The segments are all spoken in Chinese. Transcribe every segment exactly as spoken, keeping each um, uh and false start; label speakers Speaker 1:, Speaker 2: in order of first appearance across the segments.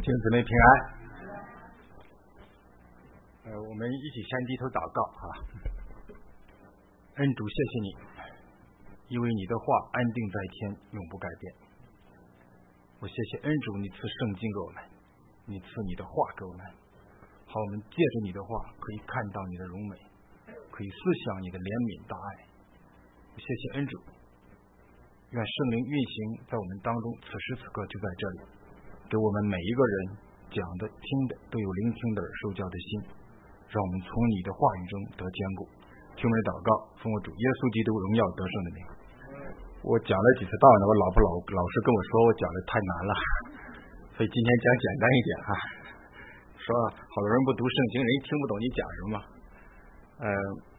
Speaker 1: 弟兄姊妹平安。呃，我们一起先低头祷告啊。恩主，谢谢你，因为你的话安定在天，永不改变。我谢谢恩主，你赐圣经给我们，你赐你的话给我们，好，我们借着你的话可以看到你的荣美，可以思想你的怜悯大爱。我谢谢恩主，愿圣灵运行在我们当中，此时此刻就在这里，给我们每一个人讲的听的都有聆听的耳，受教的心，让我们从你的话语中得坚固。听我们祷告，奉我主耶稣基督荣耀得胜的名。我讲了几次道呢，我老婆老老是跟我说我讲的太难了，所以今天讲简单一点哈。说好多人不读圣经，人听不懂你讲什么。呃，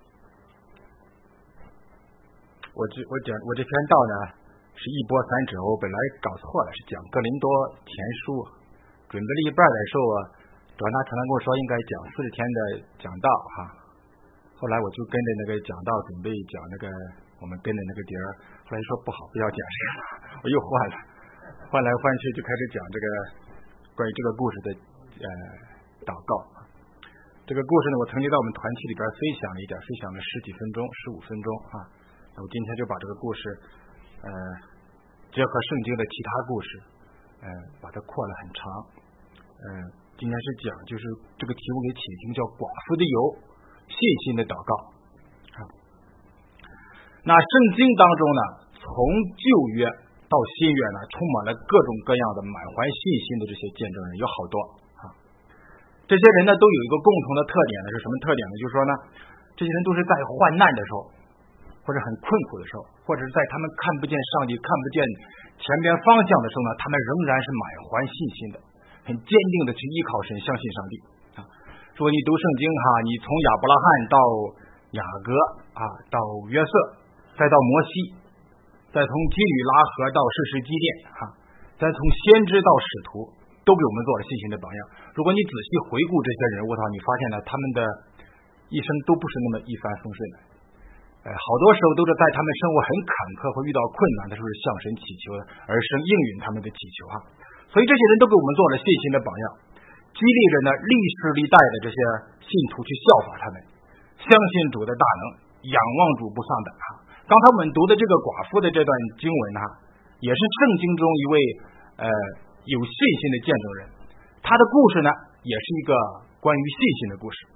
Speaker 1: 我这我讲我这篇道呢是一波三折，我本来搞错了，是讲哥林多前书，准备了一半的时候啊，转达常常跟我说应该讲四十天的讲道哈。后来我就跟着那个讲道准备讲那个我们跟的那个碟儿，后来说不好，不要讲这个，我又换了，换来换去就开始讲这个关于这个故事的呃祷告。这个故事呢，我曾经在我们团体里边分享了一点，分享了十几分钟、十五分钟啊。那我今天就把这个故事呃结合圣经的其他故事，呃把它扩了很长。嗯、呃，今天是讲就是这个题目给起名叫寡妇的油。信心的祷告啊，那圣经当中呢，从旧约到新约呢，充满了各种各样的满怀信心的这些见证人，有好多啊。这些人呢，都有一个共同的特点呢，是什么特点呢？就是说呢，这些人都是在患难的时候，或者很困苦的时候，或者是在他们看不见上帝、看不见前边方向的时候呢，他们仍然是满怀信心的，很坚定的去依靠神，相信上帝。说你读圣经哈，你从亚伯拉罕到雅各啊，到约瑟，再到摩西，再从基吕拉合到士师基甸哈，再从先知到使徒，都给我们做了信心的榜样。如果你仔细回顾这些人物的话，你发现呢，他们的一生都不是那么一帆风顺的。呃，好多时候都是在他们生活很坎坷或遇到困难的时候向神祈求，而神应允他们的祈求哈。所以这些人都给我们做了信心的榜样。激励着呢历世历代的这些信徒去效法他们，相信主的大能，仰望主不丧胆哈。刚才我们读的这个寡妇的这段经文哈，也是圣经中一位呃有信心的见证人，他的故事呢也是一个关于信心的故事。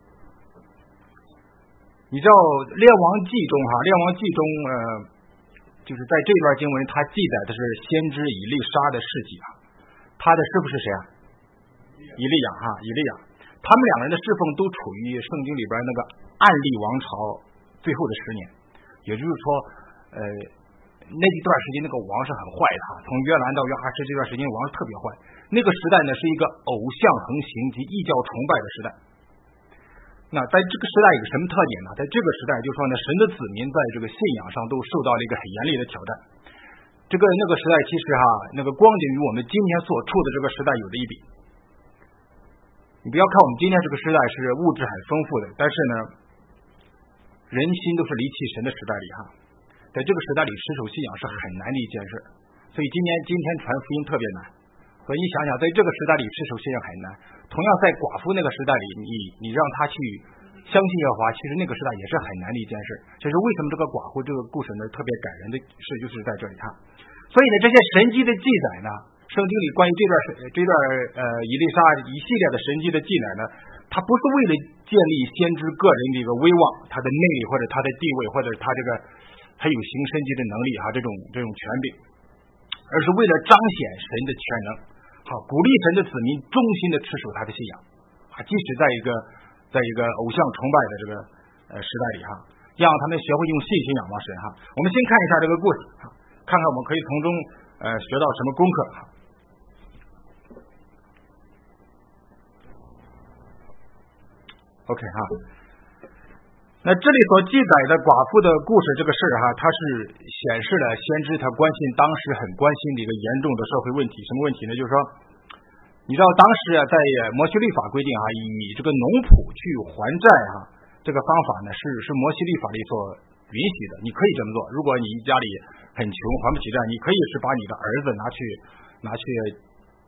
Speaker 1: 你知道列王记中哈，列王记中呃就是在这段经文，他记载的是先知以利沙的事迹啊，他的师傅是谁啊？以利亚哈，以利亚，他们两人的侍奉都处于圣经里边那个暗利王朝最后的十年，也就是说，呃，那一段时间那个王是很坏的哈，从约兰到约哈斯这段时间王是特别坏。那个时代呢是一个偶像横行及异教崇拜的时代。那在这个时代有什么特点呢？在这个时代，就是说呢，神的子民在这个信仰上都受到了一个很严厉的挑战。这个那个时代其实哈，那个光景与我们今天所处的这个时代有的一比。你不要看我们今天这个时代是物质很丰富的，但是呢，人心都是离弃神的时代里哈，在这个时代里持守信仰是很难的一件事，所以今天今天传福音特别难。所以你想想，在这个时代里持守信仰很难。同样在寡妇那个时代里，你你让他去相信耶和华，其实那个时代也是很难的一件事。这是为什么这个寡妇这个故事呢特别感人的事，就是在这里哈。所以呢，这些神迹的记载呢，圣经里关于这段这段呃以利沙一系列的神迹的记载呢，它不是为了建立先知个人的一个威望，他的内力或者他的地位或者他这个还有行神迹的能力哈，这种这种权柄，而是为了彰显神的全能，好鼓励神的子民忠心的持守他的信仰啊，即使在一个在一个偶像崇拜的这个呃时代里哈，让他们学会用信心仰望神哈。我们先看一下这个故事哈，看看我们可以从中呃学到什么功课哈。OK 哈，那这里所记载的寡妇的故事这个事儿哈，它是显示了先知他关心当时很关心的一个严重的社会问题。什么问题呢？就是说，你知道当时啊，在摩西律法规定啊，以这个农仆去还债哈，这个方法呢是是摩西律法里所允许的，你可以这么做。如果你家里很穷还不起债，你可以是把你的儿子拿去拿去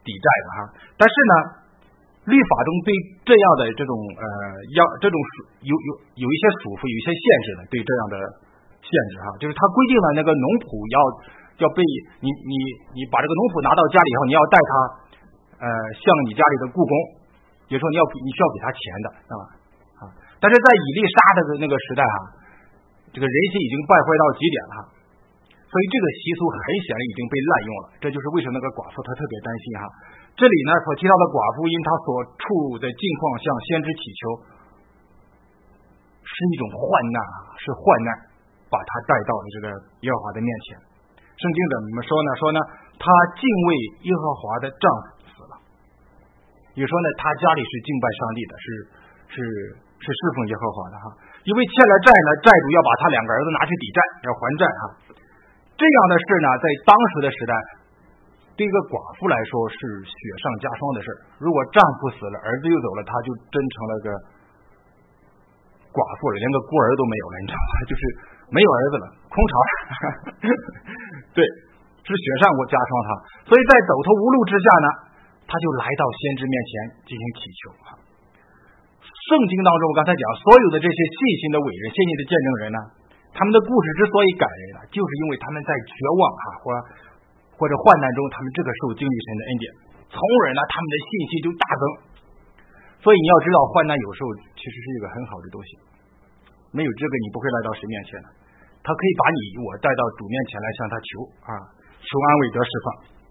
Speaker 1: 抵债的哈。但是呢，律法中对这样的这种呃要这种有有有一些束缚，有一些限制的，对这样的限制哈，就是他规定了那个农仆要要被你你你把这个农仆拿到家里以后，你要带他呃向你家里的雇工，也就是说你要你需要给他钱的，是吧？啊，但是在以利沙的那个时代哈，这个人心已经败坏到极点了哈，所以这个习俗很显然已经被滥用了，这就是为什么那个寡妇她特别担心哈。这里呢所提到的寡妇因她所处的境况向先知祈求，是一种患难啊，是患难把她带到了这个耶和华的面前。圣经怎么说呢？说呢，她敬畏耶和华的丈夫死了。也说呢，她家里是敬拜上帝的，是是是侍奉耶和华的哈。因为欠了债呢，债主要把他两个儿子拿去抵债，要还债哈。这样的事呢，在当时的时代，对一个寡妇来说是雪上加霜的事。如果丈夫死了，儿子又走了，她就真成了个寡妇了，连个孤儿都没有了，你知道吗？就是没有儿子了，空巢了。对，是雪上过加霜哈。所以在走投无路之下呢，他就来到先知面前进行祈求哈。圣经当中，我刚才讲，所有的这些细心的伟人、先进的见证人呢，他们的故事之所以感人呢，就是因为他们在绝望哈或或者患难中，他们这个时候经历神的恩典，从而呢，他们的信心就大增。所以你要知道，患难有时候其实是一个很好的东西，没有这个你不会来到神面前的。他可以把你我带到主面前来向他求啊，求安慰得释放。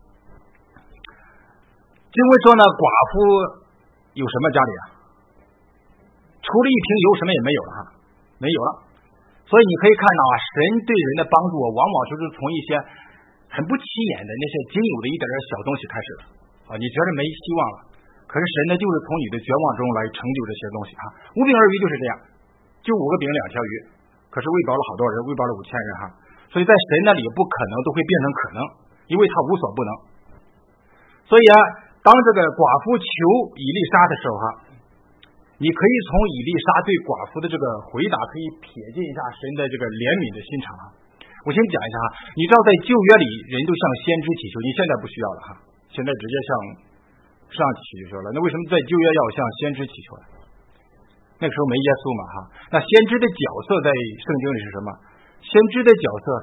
Speaker 1: 经文说呢，寡妇有什么家里啊？除了一瓶油，什么也没有了哈，没有了。所以你可以看到啊，神对人的帮助，往往就是从一些很不起眼的那些仅有的一点点小东西开始的啊。你觉得没希望了，可是神呢，就是从你的绝望中来成就这些东西啊。五饼二鱼就是这样，就五个饼两条鱼，可是喂饱了好多人，喂饱了五千人哈。所以在神那里不可能都会变成可能，因为他无所不能。所以啊，当这个寡妇求以利沙的时候哈，你可以从以利沙对寡妇的这个回答，可以瞥见一下神的这个怜悯的心肠啊。我先讲一下哈，你知道在旧约里人都向先知祈求，你现在不需要了哈，现在直接向上帝祈求了。那为什么在旧约要向先知祈求呢？那个时候没耶稣嘛哈。那先知的角色在圣经里是什么？先知的角色，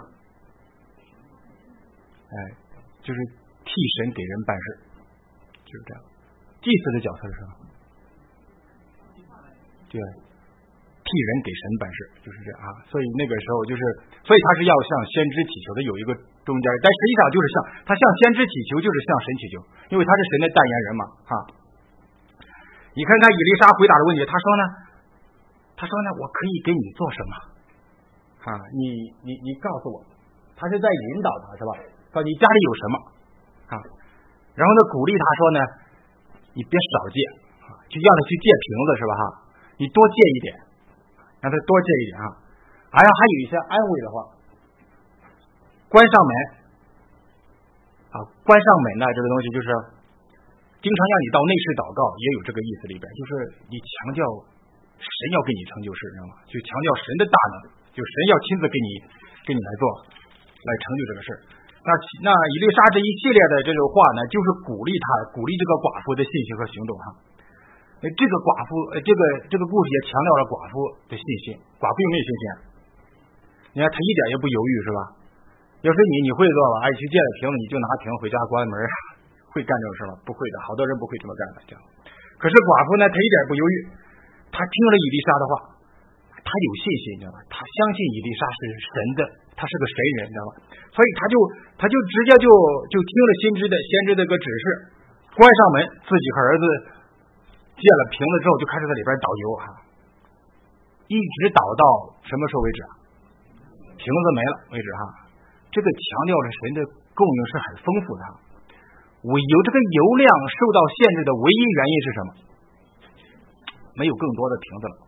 Speaker 1: 哎，就是替神给人办事，就是这样。祭司的角色是什么？对，替人给神办事，就是这样啊。所以那个时候就是，所以他是要向先知祈求的，有一个中间，但实际上就是向他向先知祈求，就是向神祈求，因为他是神的代言人嘛，哈。你看看以利沙回答的问题，他说呢，他说呢，我可以给你做什么？啊，你你你告诉我，他是在引导他是吧？说你家里有什么啊？然后呢，鼓励他说呢，你别少借啊，就让他去借瓶子是吧？哈。你多借一点，让他多借一点啊！哎呀，还有一些安慰的话，关上门啊，关上门呢，这个东西就是经常让你到内室祷告，也有这个意思里边，就是你强调神要给你成就事，知道吗？就强调神的大能，就神要亲自给你给你来做，来成就这个事。那那以利沙这一系列的这种话呢，就是鼓励他，鼓励这个寡妇的信心和行动哈。这个寡妇，这个这个故事也强调了寡妇的信心。寡妇有没有信心？你看她一点也不犹豫，是吧？要是你，你会做吧？哎，去借了瓶子，你就拿瓶回家关门，会干这种事吗？不会的，好多人不会这么干的。这样，可是寡妇呢，她一点不犹豫，她听了以利沙的话，她有信心，你知道吗？她相信以利沙是神的，她是个神人，你知道吗？所以她就她就直接就就听了先知的先知的个指示，关上门，自己和儿子借了瓶子之后，就开始在里边倒油哈，一直倒到什么时候为止啊？瓶子没了为止哈。这个强调了神的供应是很丰富的。我有这个油量受到限制的唯一原因是什么？没有更多的瓶子了。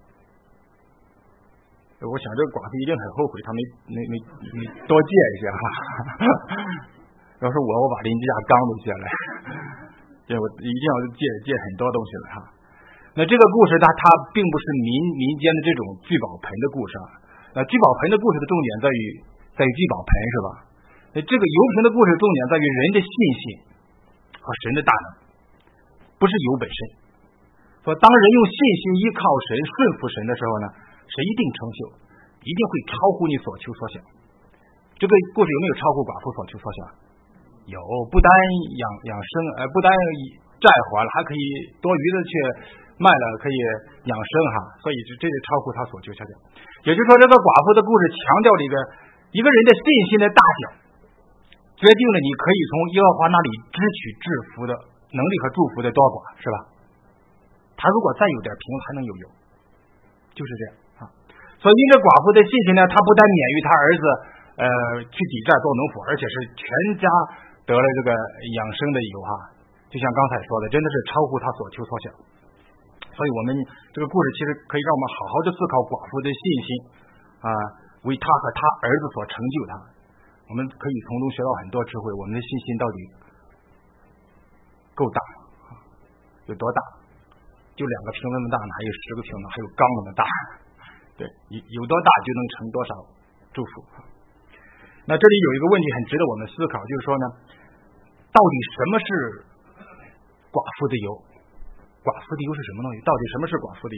Speaker 1: 我想这个寡妇一定很后悔，他没没没没多借一些哈。要是我，我把邻居家缸都借来。对，我一定要借借很多东西了哈。那这个故事它它并不是民民间的这种聚宝盆的故事啊。那聚宝盆的故事的重点在于在于聚宝盆是吧？那这个油瓶的故事重点在于人的信心啊， 和神的大能，不是油本身。说当人用信心依靠神、顺服神的时候呢，神一定成就，一定会超乎你所求所想。这个故事有没有超乎寡妇所求所想？有，不单养养生，呃，不单债还了，还可以多余的去卖了，可以养生哈。所以这这是超乎他所求所想。也就是说，这个寡妇的故事强调这个一个人的信心的大小，决定了你可以从耶和华那里支取致福的能力和祝福的多寡，是吧？他如果再有点贫，还能有油，就是这样啊。所以因着寡妇的信心呢，他不但免于他儿子呃去抵债做农夫，而且是全家得了这个养生的油哈。就像刚才说的，真的是超乎他所求所想。所以我们这个故事其实可以让我们好好的思考寡妇的信心啊，为他和他儿子所成就他。我们可以从中学到很多智慧。我们的信心到底够大吗？有多大？就两个瓶那么大，哪有十个瓶呢？还有缸那么大？对，有有多大就能成多少祝福。那这里有一个问题很值得我们思考，就是说呢，到底什么是寡妇的油？寡妇的油是什么东西？到底什么是寡妇的油？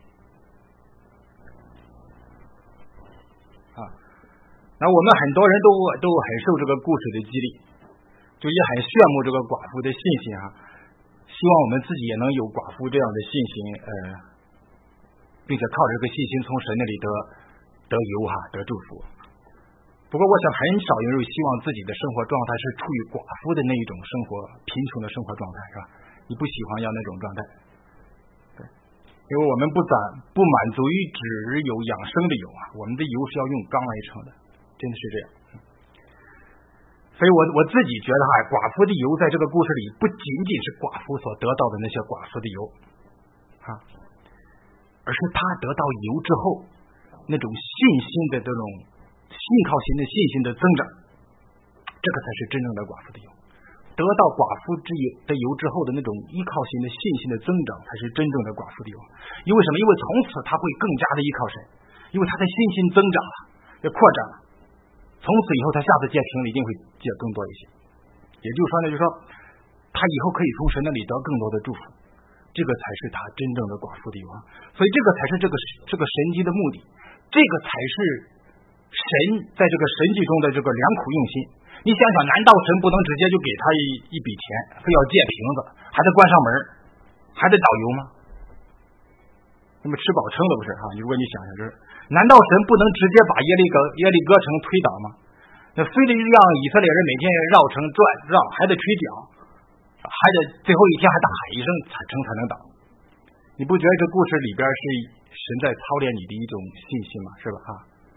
Speaker 1: 啊，那我们很多人都都很受这个故事的激励，就也很羡慕这个寡妇的信心啊。希望我们自己也能有寡妇这样的信心，呃，并且靠这个信心从神那里得得油哈，得祝福。不过，我想很少有人希望自己的生活状态是处于寡妇的那一种生活贫穷的生活状态，是吧？你不喜欢要那种状态，对，因为我们不攒不满足于只有养生的油啊，我们的油是要用缸来盛的，真的是这样。所以我我自己觉得哈，寡妇的油在这个故事里不仅仅是寡妇所得到的那些寡妇的油啊，而是她得到油之后那种信心的这种信靠型的信心的增长，这个才是真正的寡妇的油。得到寡妇之油的油之后的那种依靠型的信心的增长，才是真正的寡妇的油。因为什么？因为从此他会更加的依靠神，因为他的信心增长了，也扩展了。从此以后，他下次借瓶一定会借更多一些。也就是说呢，就是说，他以后可以从神那里得更多的祝福，这个才是他真正的寡妇的油啊。所以这个才是这个这个神迹的目的，这个才是神在这个神迹中的这个良苦用心。你想想，难道神不能直接就给他一一笔钱，非要借瓶子，还得关上门，还得导游吗？那么吃饱撑的不是哈？如果你想想，就是难道神不能直接把耶利哥耶利哥城推倒吗？那非得让以色列人每天绕城转绕，还得吹角，还得最后一天还大喊一声才城才能倒。你不觉得这故事里边是神在操练你的一种信心吗？是吧？哈。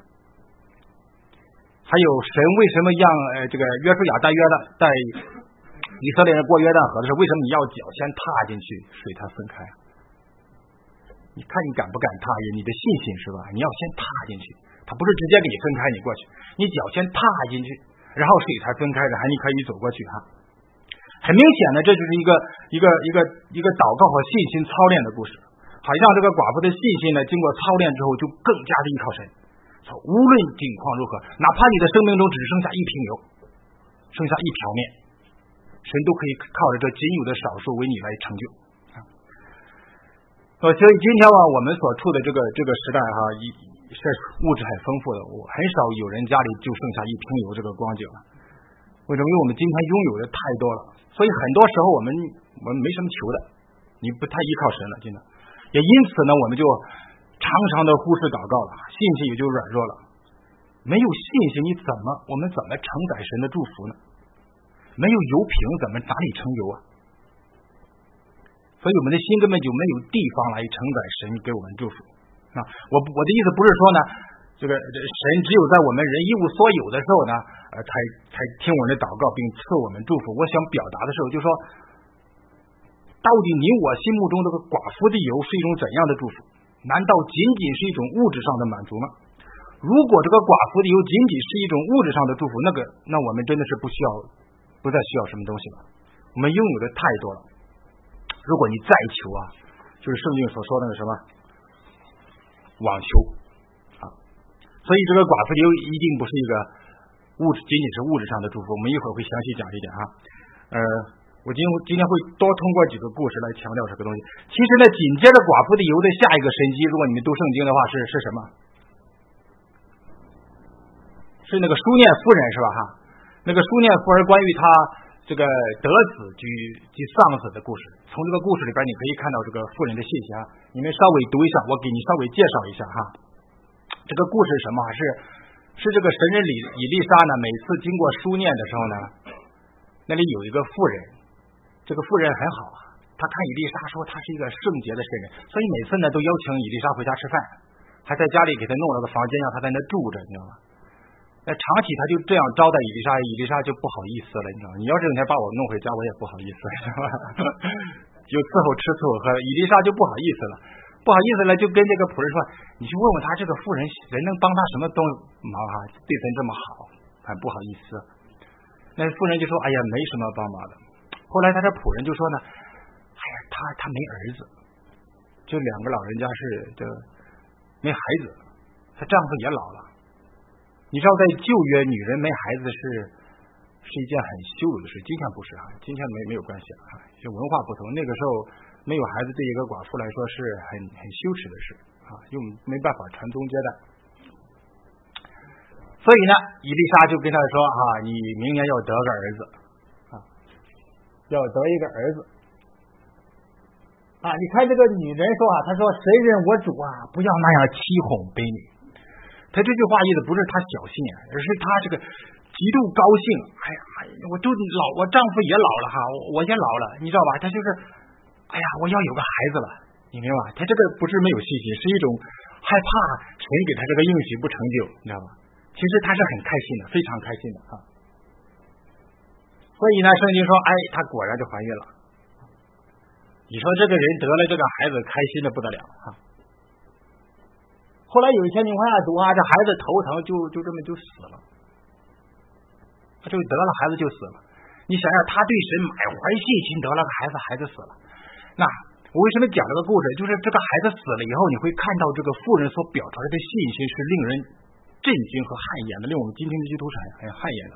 Speaker 1: 还有神为什么让呃这个约书亚带约旦带以色列人过约旦河的时候，为什么你要脚先踏进去，水才分开？你看你敢不敢踏？你的信心是吧？你要先踏进去，他不是直接给你分开你过去，你脚先踏进去，然后水才分开，然后你可以走过去哈。很明显呢，这就是一个一个一个一个祷告和信心操练的故事。好像这个寡妇的信心呢，经过操练之后，就更加的依靠神。无论境况如何，哪怕你的生命中只剩下一瓶油，剩下一瓢面，神都可以靠着这仅有的少数为你来成就。所以今天啊，我们所处的这个这个时代哈，一是物质很丰富的，我很少有人家里就剩下一瓶油这个光景了。为什么？因为我们今天拥有的太多了，所以很多时候我们我们没什么求的，你不太依靠神了，真的。也因此呢，我们就常常的忽视祷告了，信心也就软弱了。没有信心，你怎么我们怎么承载神的祝福呢？没有油瓶，怎么哪里盛油啊？所以我们的心根本就没有地方来承载神给我们祝福。啊，我我的意思不是说呢，这个神只有在我们人一无所有的时候呢，呃，才才听我们的祷告并赐我们祝福。我想表达的时候，就是说，到底你我心目中这个寡妇的油是一种怎样的祝福？难道仅仅是一种物质上的满足吗？如果这个寡妇的油仅仅是一种物质上的祝福，那个那我们真的是不需要，不再需要什么东西了。我们拥有的太多了。如果你再求啊，就是圣经所说的那个什么妄求啊，所以这个寡妇的油一定不是一个物质，仅仅是物质上的祝福。我们一会儿会详细讲这一点啊。呃， 我今今天会多通过几个故事来强调这个东西。其实呢，紧接着寡妇的油的下一个神迹，如果你们读圣经的话，是是什么？是那个书念夫人是吧？哈，那个书念夫人关于她这个得子及及丧子的故事。从这个故事里边，你可以看到这个妇人的信息啊。你们稍微读一下，我给你稍微介绍一下哈。这个故事是什么？是是这个神人以以利沙呢，每次经过书念的时候呢，那里有一个妇人。这个妇人很好啊，他看以利沙说他是一个圣洁的圣人，所以每次呢都邀请以利沙回家吃饭，还在家里给他弄了个房间让他在那住着，你知道吗？那长期他就这样招待以利沙，以利沙就不好意思了，你知道吗？你要整天把我弄回家，我也不好意思，知道吧？有伺候吃伺候喝，以利沙就不好意思了，不好意思了，就跟这个仆人说，你去问问他这个妇人人能帮他什么东忙啊？对咱这么好，很不好意思。那妇人就说，哎呀，没什么帮忙的。后来他的仆人就说呢，哎呀，他他没儿子，就两个老人家是这没孩子，她丈夫也老了。你知道，在旧约，女人没孩子是是一件很羞辱的事，今天不是啊，今天没没有关系啊，就文化不同。那个时候没有孩子对一个寡妇来说是很很羞耻的事啊，又没办法传宗接代。所以呢，以利沙就跟他说啊，你明年要得个儿子。要得一个儿子啊！你看这个女人说啊，她说：“谁人我主啊，不要那样欺哄卑女。”她这句话意思不是她小心啊，而是她这个极度高兴。哎呀，我就老，我丈夫也老了哈，我也老了，你知道吧？她就是，哎呀，我要有个孩子了，你明白吧？她这个不是没有信心，是一种害怕神给她这个应许不成就，你知道吧？其实她是很开心的，非常开心的哈。所以呢，圣经说，哎，她果然就怀孕了。你说这个人得了这个孩子，开心的不得了哈。后来有一天你往下读啊，这孩子头疼就就这么就死了，他就得了孩子就死了。你想想，他对神满怀信心，得了个孩子，孩子死了。那我为什么讲这个故事？就是这个孩子死了以后，你会看到这个妇人所表出来的信心是令人震惊和汗颜的，令我们今天的基督徒很很汗颜的。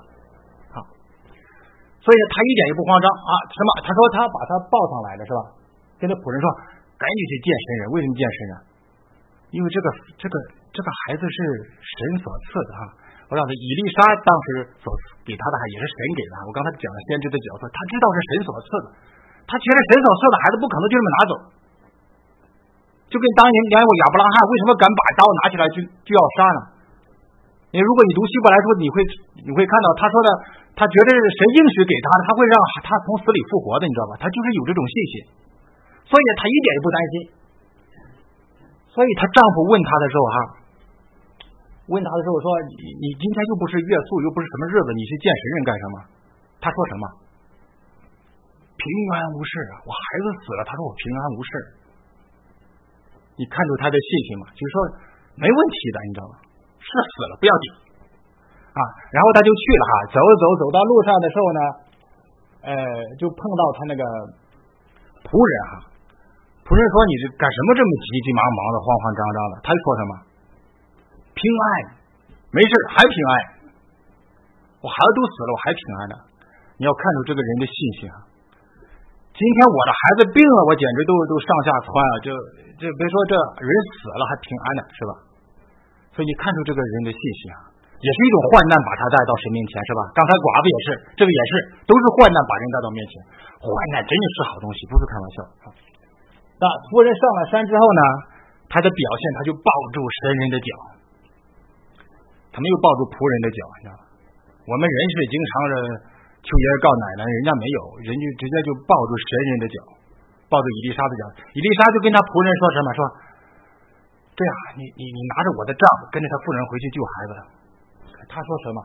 Speaker 1: 所以他一点也不慌张啊！什么？他说他把他抱上来了，是吧？跟那仆人说，赶紧去见神人。为什么见神人？因为这个这个这个孩子是神所赐的哈。我让他以利沙当时所给他的也是神给的。我刚才讲了先知的角色，他知道是神所赐的，他觉得神所赐的孩子不可能就这么拿走。就跟当年年过亚伯拉罕为什么敢把刀拿起来就就要杀呢？你如果你读希伯来书，你会你会看到他说的。他觉得神应许给他，他会让他从死里复活的，你知道吧？他就是有这种信心，所以他一点也不担心。所以她丈夫问他的时候哈，问他的时候说：“你你今天又不是月宿，又不是什么日子，你去见神人干什么？”他说什么？平安无事啊！我孩子死了，他说我平安无事。你看出他的信心吗？就是说没问题的，你知道吗？是死了不要紧。啊，然后他就去了哈，走走走到路上的时候呢，呃，就碰到他那个仆人哈，仆人说你这干什么这么急急忙忙的、慌慌张张的？他就说什么？平安，没事，还平安。我孩子都死了，我还平安呢。你要看出这个人的信心啊。今天我的孩子病了，我简直都都上下窜啊！这这别说这人死了还平安呢，是吧？所以你看出这个人的信心啊。也是一种患难把他带到神面前，是吧？刚才寡妇也是，这个也是，都是患难把人带到面前。患难真的是好东西，不是开玩笑。那夫人上了山之后呢，他的表现他就抱住神人的脚，他没有抱住仆人的脚，你知道吗？我们人是经常的求爷爷告奶奶，人家没有，人就直接就抱住神人的脚，抱住以利沙的脚。以利沙就跟他仆人说什么？说这样，你你你拿着我的杖，跟着他妇人回去救孩子。他说什么？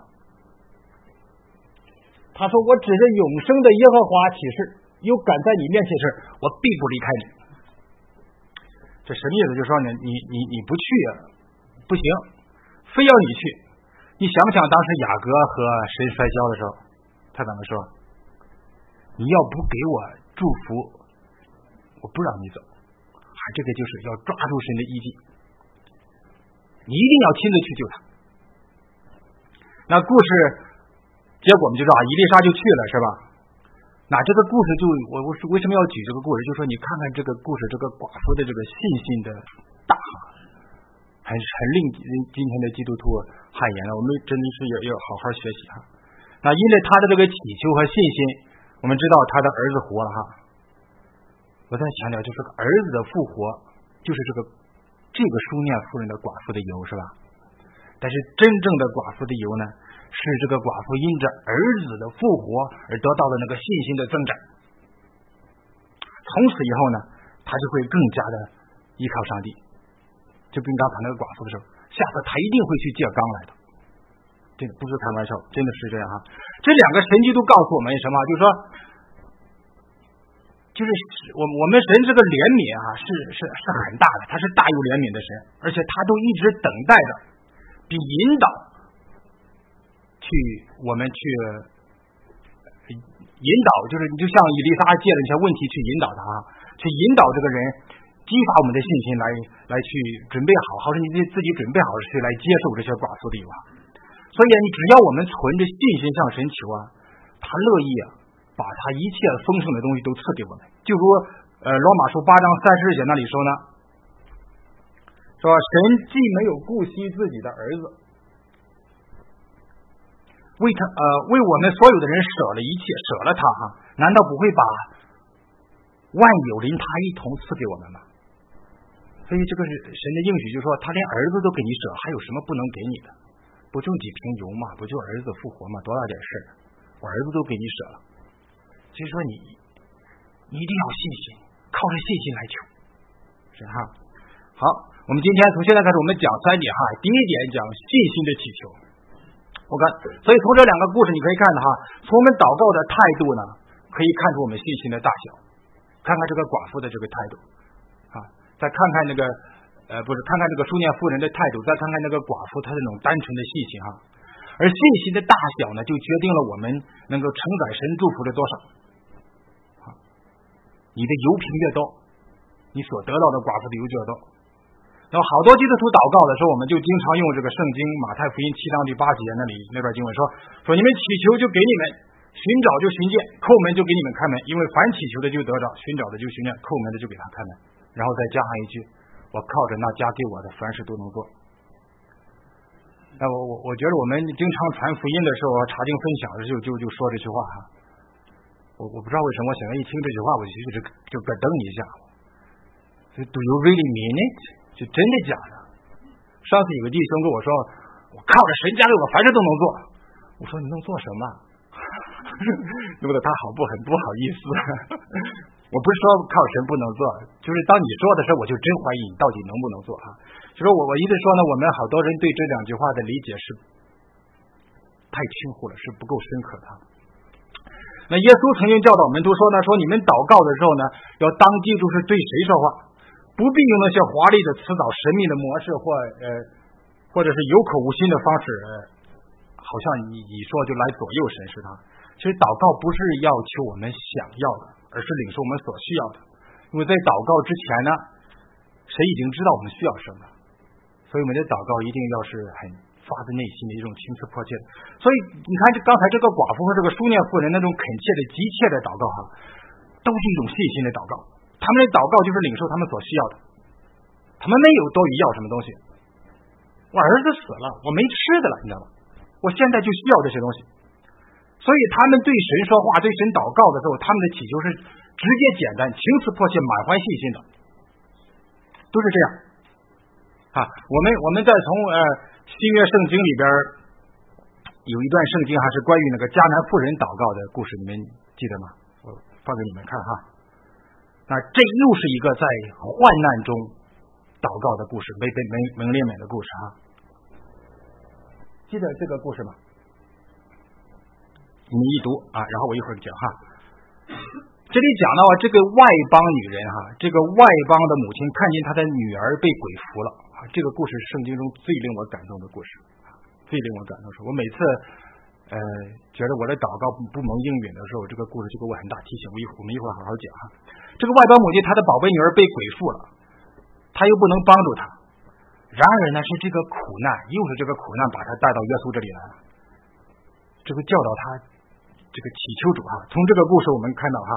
Speaker 1: 他说我指着永生的耶和华起誓，有敢在你面前时，我必不离开你。这什么意思？就是说呢，你你你不去不行，非要你去。你想不想当时雅各和神摔跤的时候，他怎么说？你要不给我祝福，我不让你走。啊，这个就是要抓住神的意境，你一定要亲自去救他。那故事结果我们就知道，以利沙就去了，是吧？ 那这个故事就我我是为什么要举这个故事？就是说你看看这个故事，这个寡妇的这个信心的大，很很令今天的基督徒汗颜了。我们真的是要要好好学习哈。那因为他的这个祈求和信心，我们知道他的儿子活了哈。我再强调，就是儿子的复活，就是这个这个书念妇人的寡妇的油是吧？但是真正的寡妇的油呢？是这个寡妇因着儿子的复活而得到的那个信心的增长，从此以后呢，他就会更加的依靠上帝。就跟刚才那个寡妇的时候，下次他一定会去借缸来的，这个不是开玩笑，真的是这样哈。这两个神迹都告诉我们什么？就是说，就是我我们神这个怜悯啊，是是是很大的，他是大有怜悯的神，而且他都一直等待着，比引导。去我们去引导，就是你就像以利沙借了一些问题去引导他，去引导这个人，激发我们的信心来来去准备好，好使你自己准备好去来接受这些寡妇的油啊。所以你只要我们存着信心向神求啊，他乐意啊把他一切丰盛的东西都赐给我们。就如呃罗马书八章三十节那里说呢，说神既没有顾惜自己的儿子。为他呃为我们所有的人舍了一切，舍了他哈，难道不会把万有临他一同赐给我们吗？所以这个是神的应许，就是说他连儿子都给你舍，还有什么不能给你的？不就几瓶油嘛，不就儿子复活嘛，多大点事儿？我儿子都给你舍了，所以说你你一定要信心，靠着信心来求，是哈。好，我们今天从现在开始，我们讲三点哈。第一点讲信心的祈求。我看，所以从这两个故事你可以看到哈，从我们祷告的态度呢，可以看出我们信心的大小。看看这个寡妇的这个态度啊，再看看那个呃不是，看看这个书念妇人的态度，再看看那个寡妇她那种单纯的信心哈。而信心的大小呢，就决定了我们能够承载神祝福的多少。啊，你的油瓶越多，你所得到的寡妇的油就越多。那么好多基督徒祷告的时候，我们就经常用这个圣经马太福音七章第八节那里那段经文说，说你们祈求就给你们，寻找就寻见，叩门就给你们开门，因为凡祈求的就得着，寻找的就寻见，叩门的就给他开门。然后再加上一句，我靠着那加给我的，凡事都能做。那我我我觉得我们经常传福音的时候，查经分享的时候就就说这句话哈。我我不知道为什么，我现在一听这句话，我就就就咯噔一下。Do you really mean it？就真的假的？上次有个弟兄跟我说，我靠着神加给我，凡事都能做。我说你能做什么？弄得他好不很不好意思。我不是说靠神不能做，就是当你说的时候，我就真怀疑你到底能不能做啊。就说我我一直说呢，我们好多人对这两句话的理解是太轻忽了，是不够深刻的。那耶稣曾经教导门徒说呢，说你们祷告的时候呢，要当记住是对谁说话。不必用那些华丽的辞藻、神秘的模式，或呃，或者是有口无心的方式，呃，好像你你说就来左右神是他。其实祷告不是要求我们想要的，而是领受我们所需要的。因为在祷告之前呢，神已经知道我们需要什么，所以我们的祷告一定要是很发自内心的一种情思迫切的。所以你看，这刚才这个寡妇和这个书念妇人那种恳切的、急切的祷告哈，都是一种信心的祷告。他们的祷告就是领受他们所需要的，他们没有多余要什么东西。我儿子死了，我没吃的了，你知道吗？我现在就需要这些东西。所以他们对神说话、对神祷告的时候，他们的祈求是直接简单、情思迫切、满怀信心的，都是这样。啊，我们我们再从呃新约圣经里边有一段圣经还是关于那个迦南妇人祷告的故事，你们记得吗？我放给你们看哈。那这又是一个在患难中祷告的故事，没没没蒙怜悯的故事哈。记得这个故事吗？你们一读啊，然后我一会儿讲哈。这里讲到这个外邦女人哈，这个外邦的母亲看见她的女儿被鬼附了啊，这个故事是圣经中最令我感动的故事，最令我感动的是，我每次呃觉得我的祷告不蒙应允的时候，这个故事就给我很大提醒。我一会我们一会儿好好讲哈。这个外邦母亲，她的宝贝女儿被鬼附了，她又不能帮助她。然而呢，是这个苦难，又是这个苦难把她带到耶稣这里来了。这个教导她这个祈求主哈。从这个故事我们看到哈，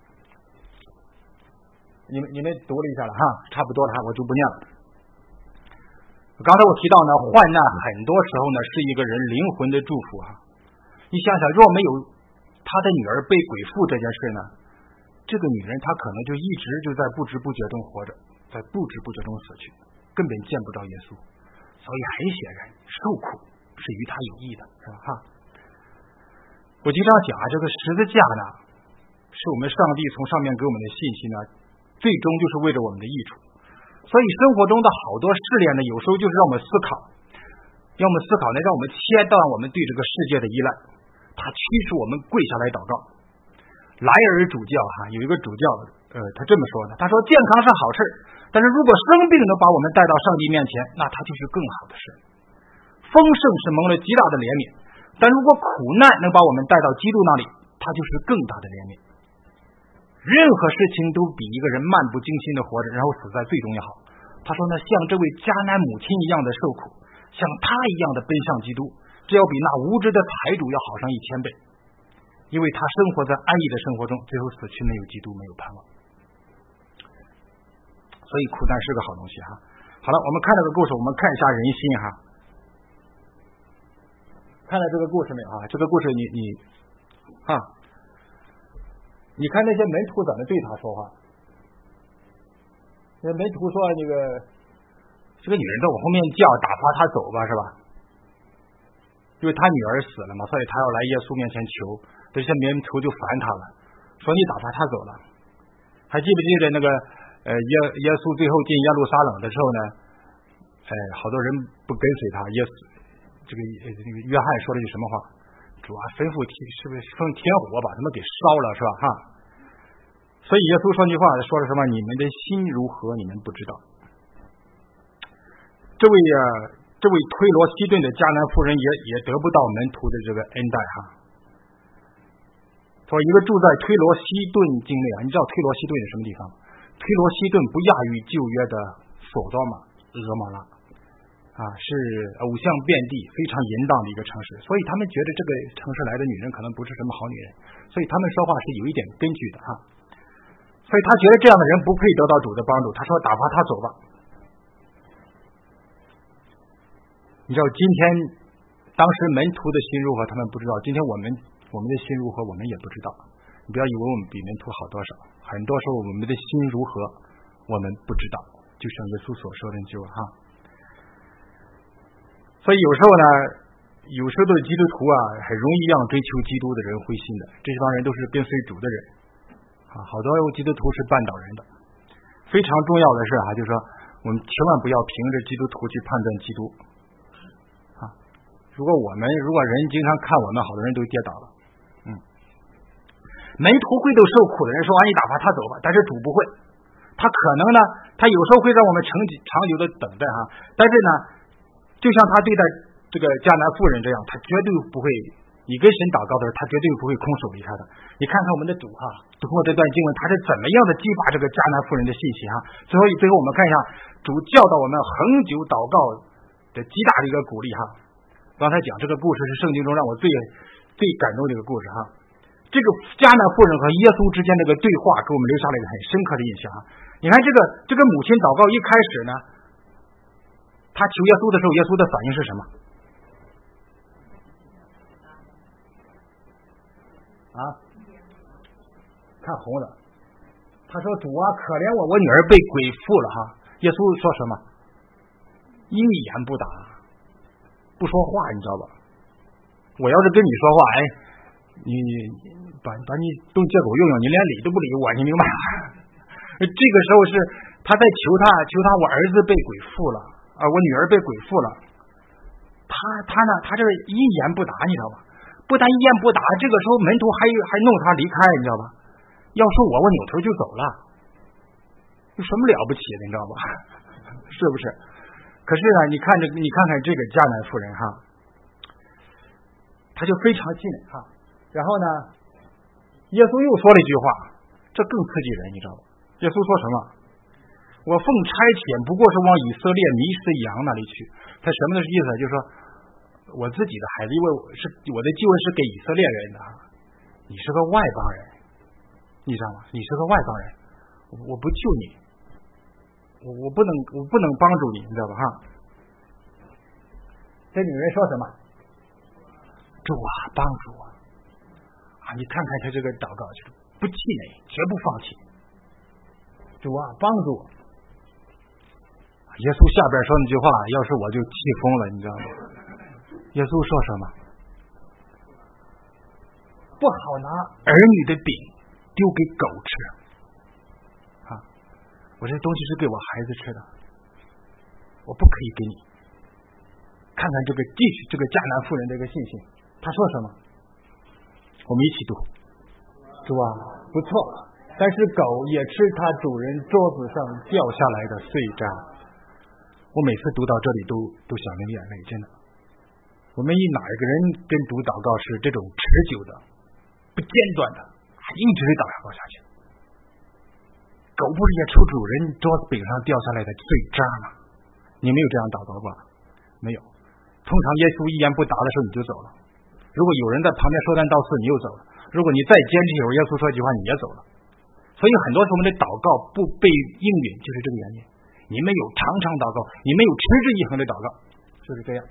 Speaker 1: 你们你们读了一下了哈，差不多了哈，我就不念了。刚才我提到呢，患难很多时候呢是一个人灵魂的祝福哈。你想想，若没有他的女儿被鬼附这件事呢，这个女人她可能就一直就在不知不觉中活着，在不知不觉中死去，根本见不着耶稣。所以很显然，受苦是与他有益的，是吧？哈。我经常讲啊，这个十字架呢，是我们上帝从上面给我们的信息呢，最终就是为着我们的益处。所以生活中的好多试炼呢，有时候就是让我们思考，让我们思考呢，让我们切断我们对这个世界的依赖，它驱使我们跪下来祷告。莱尔主教哈，有一个主教，呃，他这么说的，他说健康是好事，但是如果生病能把我们带到上帝面前，那它就是更好的事。丰盛是蒙了极大的怜悯，但如果苦难能把我们带到基督那里，它就是更大的怜悯。任何事情都比一个人漫不经心的活着，然后死在最终要好。他说呢，像这位迦南母亲一样的受苦，像他一样的奔向基督，这要比那无知的财主要好上一千倍。因为他生活在安逸的生活中，最后死去没有基督，没有盼望。所以苦难是个好东西哈。好了，我们看这个故事，我们看一下人心哈。看到这个故事没有啊？这个故事你你啊，你看那些门徒怎么对他说话？那门徒说那个这个女人在我后面叫，打发她走吧，是吧？因为他女儿死了嘛，所以他要来耶稣面前求，这些门徒就烦他了，说你打发他走了。还记不记得那个呃耶耶稣最后进耶路撒冷的时候呢？哎，好多人不跟随他，耶稣这个这个约翰说了句什么话？主啊，吩咐天是不是奉天火把他们给烧了，是吧？哈。所以耶稣说句话，说了什么？你们的心如何，你们不知道。这位啊。这位推罗西顿的迦南妇人也也得不到门徒的这个恩待哈。说一个住在推罗西顿境内啊，你知道推罗西顿是什么地方？推罗西顿不亚于旧约的索多玛、俄摩拉啊，是偶像遍地、非常淫荡的一个城市。所以他们觉得这个城市来的女人可能不是什么好女人，所以他们说话是有一点根据的哈。所以他觉得这样的人不配得到主的帮助，他说打发他走吧。你知道今天当时门徒的心如何，他们不知道。今天我们我们的心如何，我们也不知道。你不要以为我们比门徒好多少，很多时候我们的心如何，我们不知道。就像耶稣所说的就哈。所以有时候呢，有时候的基督徒啊，很容易让追求基督的人灰心的。这帮人都是跟随主的人啊，好多基督徒是绊倒人的。非常重要的是啊，就是说我们千万不要凭着基督徒去判断基督。如果我们如果人经常看我们，好多人都跌倒了。嗯，门徒会斗受苦的人说：“啊，你打发他走吧。”但是主不会，他可能呢，他有时候会让我们长长久的等待哈。但是呢，就像他对待这个迦南妇人这样，他绝对不会，你跟神祷告的时候，他绝对不会空手离开的。你看看我们的主哈，通过这段经文，他是怎么样的激发这个迦南妇人的信心哈。最后最后我们看一下，主教导我们恒久祷告的极大的一个鼓励哈。刚才讲这个故事是圣经中让我最最感动的一个故事哈。这个迦南妇人和耶稣之间这个对话给我们留下了一个很深刻的印象。你看这个这个母亲祷告一开始呢，她求耶稣的时候，耶稣的反应是什么？啊？看红了。他说：“主啊，可怜我，我女儿被鬼附了哈。”耶稣说什么？一言不答。不说话，你知道吧？我要是跟你说话，哎，你把把你当借狗用用，你连理都不理我，你明白吗？这个时候是他在求他，求他，我儿子被鬼附了，啊，我女儿被鬼附了。他他呢，他这一言不答，你知道吧？不但一言不答，这个时候门徒还还弄他离开，你知道吧？要是我，我扭头就走了，有什么了不起的，你知道吧？是不是？可是呢，你看这，你看看这个迦南妇人哈，他就非常近哈。然后呢，耶稣又说了一句话，这更刺激人，你知道吧？耶稣说什么？我奉差遣不过是往以色列迷失羊那里去。他什么的意思？就是说我自己的孩子，因为是我的救恩是给以色列人的， 你是个外邦人，你知道吗？你是个外邦人，我不救你，我我不能我不能帮助你，你知道吧？哈，这女人说什么？主啊，帮助我啊！你看看他这个祷告，就是不气馁，绝不放弃。主啊，帮助我！耶稣下边说那句话，要是我就气疯了，你知道吗？耶稣说什么？不好拿儿女的饼丢给狗吃啊！我这东西是给我孩子吃的，我不可以给你。看看这个继续这个迦南妇人的一个信心，他说什么？我们一起读。主啊，不错，但是狗也吃它主人桌子上掉下来的碎渣。我每次读到这里都都想流眼泪，真的。我们以哪一个人跟读祷告是这种持久的、不间断的，一直祷告下去？狗不是也吃主人桌子柄上掉下来的碎渣吗？你没有这样祷告吧？没有。通常耶稣一言不答的时候你就走了，如果有人在旁边说三道四你又走了，如果你再坚持一会儿耶稣说一句话你也走了。所以很多时候我们的祷告不被应允就是这个原因。你没有常常祷告，你没有持之以恒的祷告，就是这样。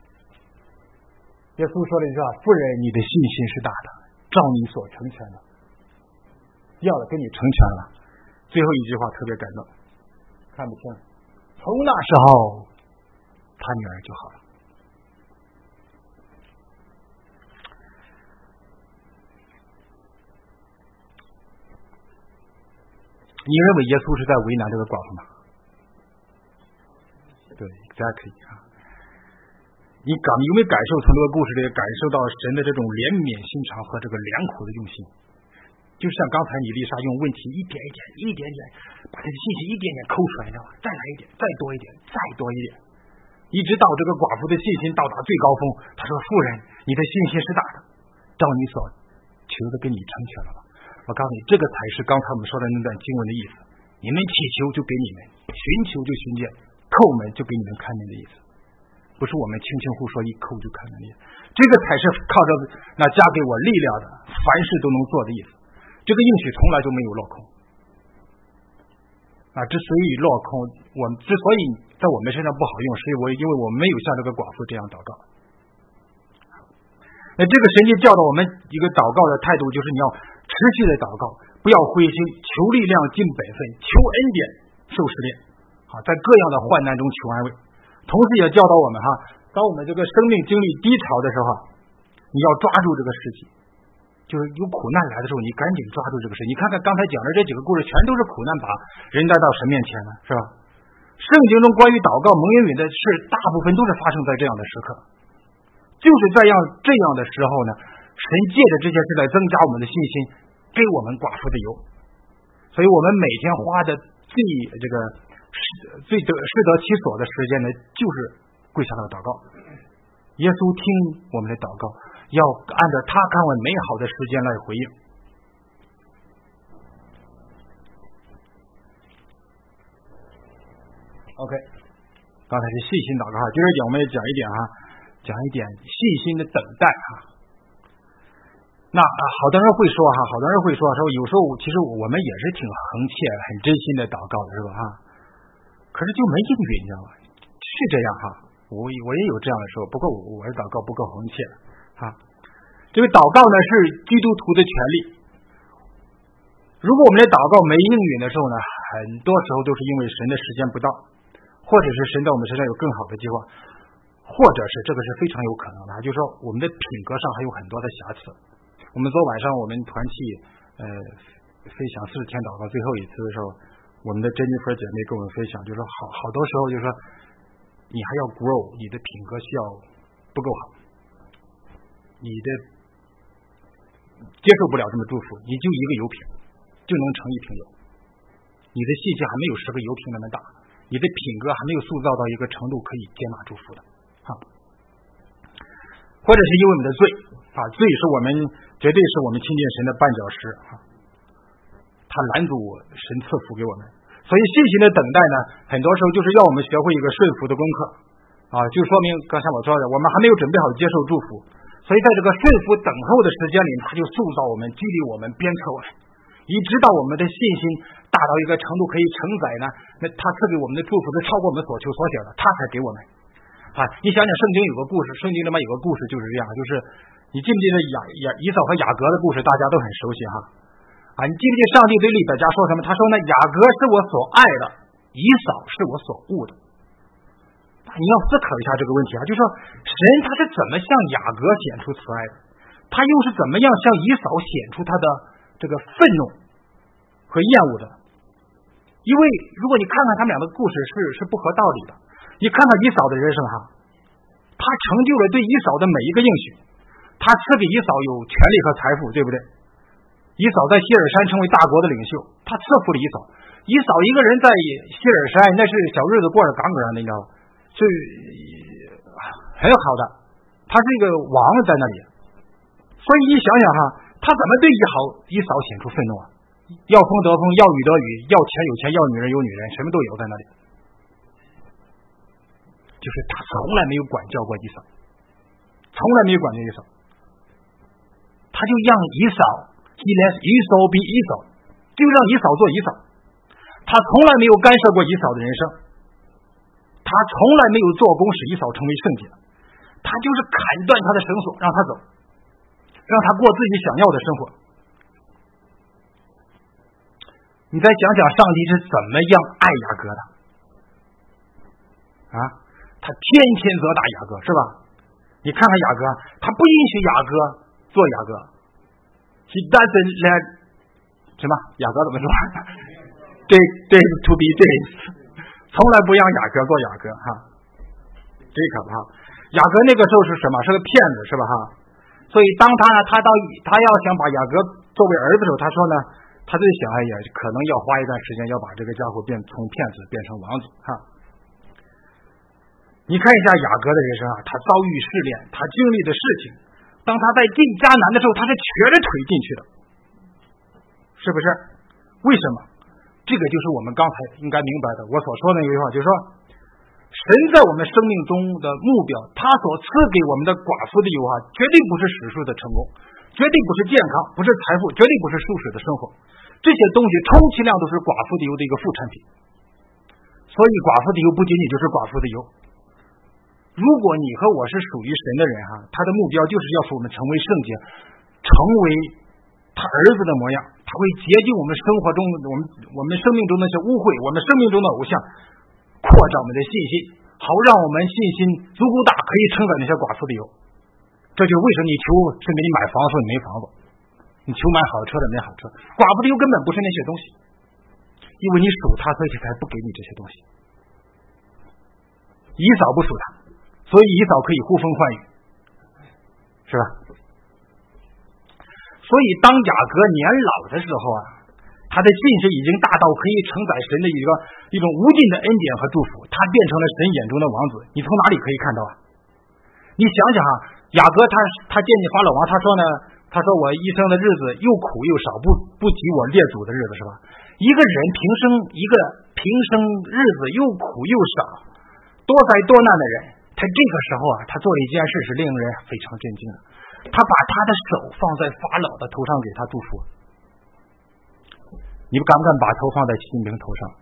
Speaker 1: 耶稣说了一句话：妇人，你的信心是大的，照你所成全的，要的给你成全了。最后一句话特别感动，看不清。从那时候他女儿就好了。你认为耶稣是在为难这个寡妇吗？对 ，exactly 啊。你感有没有感受从这个故事里感受到神的这种怜悯心肠和这个良苦的用心？就像刚才你丽莎用问题一点一点、一点点把这个信息一点点抠出来，你知道吧？再来一点，再多一点，再多一点，一直到这个寡妇的信心到达最高峰。他说：“妇人，你的信心是大的，照你所求的给你成全了吧。”我告诉你，这个才是刚才我们说的那段经文的意思。你们祈求就给你们，寻求就寻见，叩门就给你们开门的意思，不是我们轻轻呼说一叩就开门的意思。这个才是靠着那加给我力量的，凡事都能做的意思。这个应许从来就没有落空。啊，之所以落空，我们之所以在我们身上不好用，是因为因为我们没有像这个寡妇这样祷告。那这个神就教导我们一个祷告的态度，就是你要持续的祷告，不要灰心，求力量尽本分，求恩典受试炼，啊，在各样的患难中求安慰。同时也教导我们哈，当我们这个生命经历低潮的时候，你要抓住这个时机，就是有苦难来的时候，你赶紧抓住这个时机。你看看刚才讲的这几个故事，全都是苦难把人带到神面前的，是吧？圣经中关于祷告蒙应允的事，大部分都是发生在这样的时刻。就是这样这样的时候呢，神借着这些事来增加我们的信心，给我们寡妇的油。所以我们每天花的最这个最得适得其所的时间呢，就是跪下来祷告。耶稣听我们的祷告，要按照他看为美好的时间来回应。OK， 刚才是细心祷告哈，今儿讲我们也讲一点哈。讲一点细心的等待哈。那啊，好多人会说哈，好多人会说说，有时候其实我们也是挺恒切、很真心的祷告的，是吧哈？可是就没应允，你知道吗？是这样哈，我我也有这样的时候，不过我的祷告不够恒切哈。这个祷告呢是基督徒的权利。如果我们的祷告没应允的时候呢，很多时候都是因为神的时间不到，或者是神在我们身上有更好的计划。或者是这个是非常有可能的，就是说我们的品格上还有很多的瑕疵。我们昨晚上我们团契呃分享四十天祷告最后一次的时候，我们的珍妮弗姐妹跟我们分享，就是说好好多时候就是说你还要 grow， 你的品格需要不够好，你的接受不了这么祝福，你就一个油瓶就能盛一瓶油，你的信心还没有十个油瓶那么大，你的品格还没有塑造到一个程度可以接纳祝福的。啊，或者是因为我们的罪啊，罪是我们绝对是我们亲近神的绊脚石啊，他拦阻神赐福给我们，所以细心的等待呢，很多时候就是要我们学会一个顺服的功课啊，就说明刚才我说的，我们还没有准备好接受祝福，所以所以在这个顺服等候的时间里，他就塑造我们，激励我们，鞭策我们，一直到我们的信心大到一个程度可以承载呢，那他赐给我们的祝福是超过我们所求所想的，他才给我们。啊，你想想圣经有个故事，圣经里面有个故事就是这样，就是你记不记得雅雅以扫和雅各的故事，大家都很熟悉哈。啊，你记不记得上帝对利百加说什么？他说呢，雅各是我所爱的，以扫是我所恶的。你要思考一下这个问题啊，就是说神他是怎么向雅各显出慈爱的，他又是怎么样向以扫显出他的这个愤怒和厌恶的？因为如果你看看他们俩的故事是是不合道理的。你看到以扫的人生哈，他成就了对以扫的每一个应许，他赐给以扫有权力和财富，对不对？以扫在希尔山成为大国的领袖，他赐福了以扫。以扫一个人在希尔山，那是小日子过着杠杠的，你知道吧？是很好的，他是一个王在那里。所以你想想哈，他怎么对以好以扫显出愤怒啊？要风得风，要雨得雨，要钱有钱，要女人有女人，什么都有在那里。就是他从来没有管教过以扫，从来没有管教以扫，他就让以扫，he lets Esau be Esau，就让以扫做以扫，他从来没有干涉过以扫的人生，他从来没有做工使以扫成为圣洁，他就是砍断他的绳索，让他走，让他过自己想要的生活。你再讲讲上帝是怎么样爱雅各的啊？他天天责打雅各，是吧？你看看雅各，他不允许雅各做雅各 ，he doesn't let 什么？雅各怎么说？对对 ，to be James， 从来不让雅各做雅各哈，这可怕。雅各那个时候是什么？是个骗子，是吧哈？所以当他呢，他到他要想把雅各作为儿子的时候，他说呢，他就想，哎呀，可能要花一段时间，要把这个家伙变从骗子变成王子哈。你看一下雅各的人生啊，他遭遇试炼，他经历的事情，当他在进迦南的时候，他是瘸着腿进去的，是不是？为什么？这个就是我们刚才应该明白的，我所说的那句话，就是说，神在我们生命中的目标，他所赐给我们的寡妇的油啊，绝对不是史书的成功，绝对不是健康，不是财富，绝对不是舒适的生活，这些东西充其量都是寡妇的油的一个副产品。所以寡妇的油不仅仅就是寡妇的油。如果你和我是属于神的人哈，他的目标就是要使我们成为圣洁，成为他儿子的模样，他会洁净我们生活中我们我们生命中那些污秽，我们生命中的偶像，扩展我们的信心，好让我们信心足够大，可以承载那些寡妇的油。这就为什么你求是给你买房子，你没房子；你求买好车的没好车。寡妇的油根本不是那些东西，因为你属他，所以才不给你这些东西。以扫不属他，所以以扫可以呼风唤雨，是吧？所以当雅各年老的时候啊，他的信心已经大到可以承载神的一个一种无尽的恩典和祝福，他变成了神眼中的王子。你从哪里可以看到啊？你想想啊，雅各他他见你法老王，他说呢，他说我一生的日子又苦又少，不不及我列祖的日子，是吧？一个人平生一个平生日子又苦又少，多灾多难的人，他这个时候啊，他做了一件事是令人非常震惊的，他把他的手放在法老的头上给他祝福。你们敢不敢把头放在习近平头上？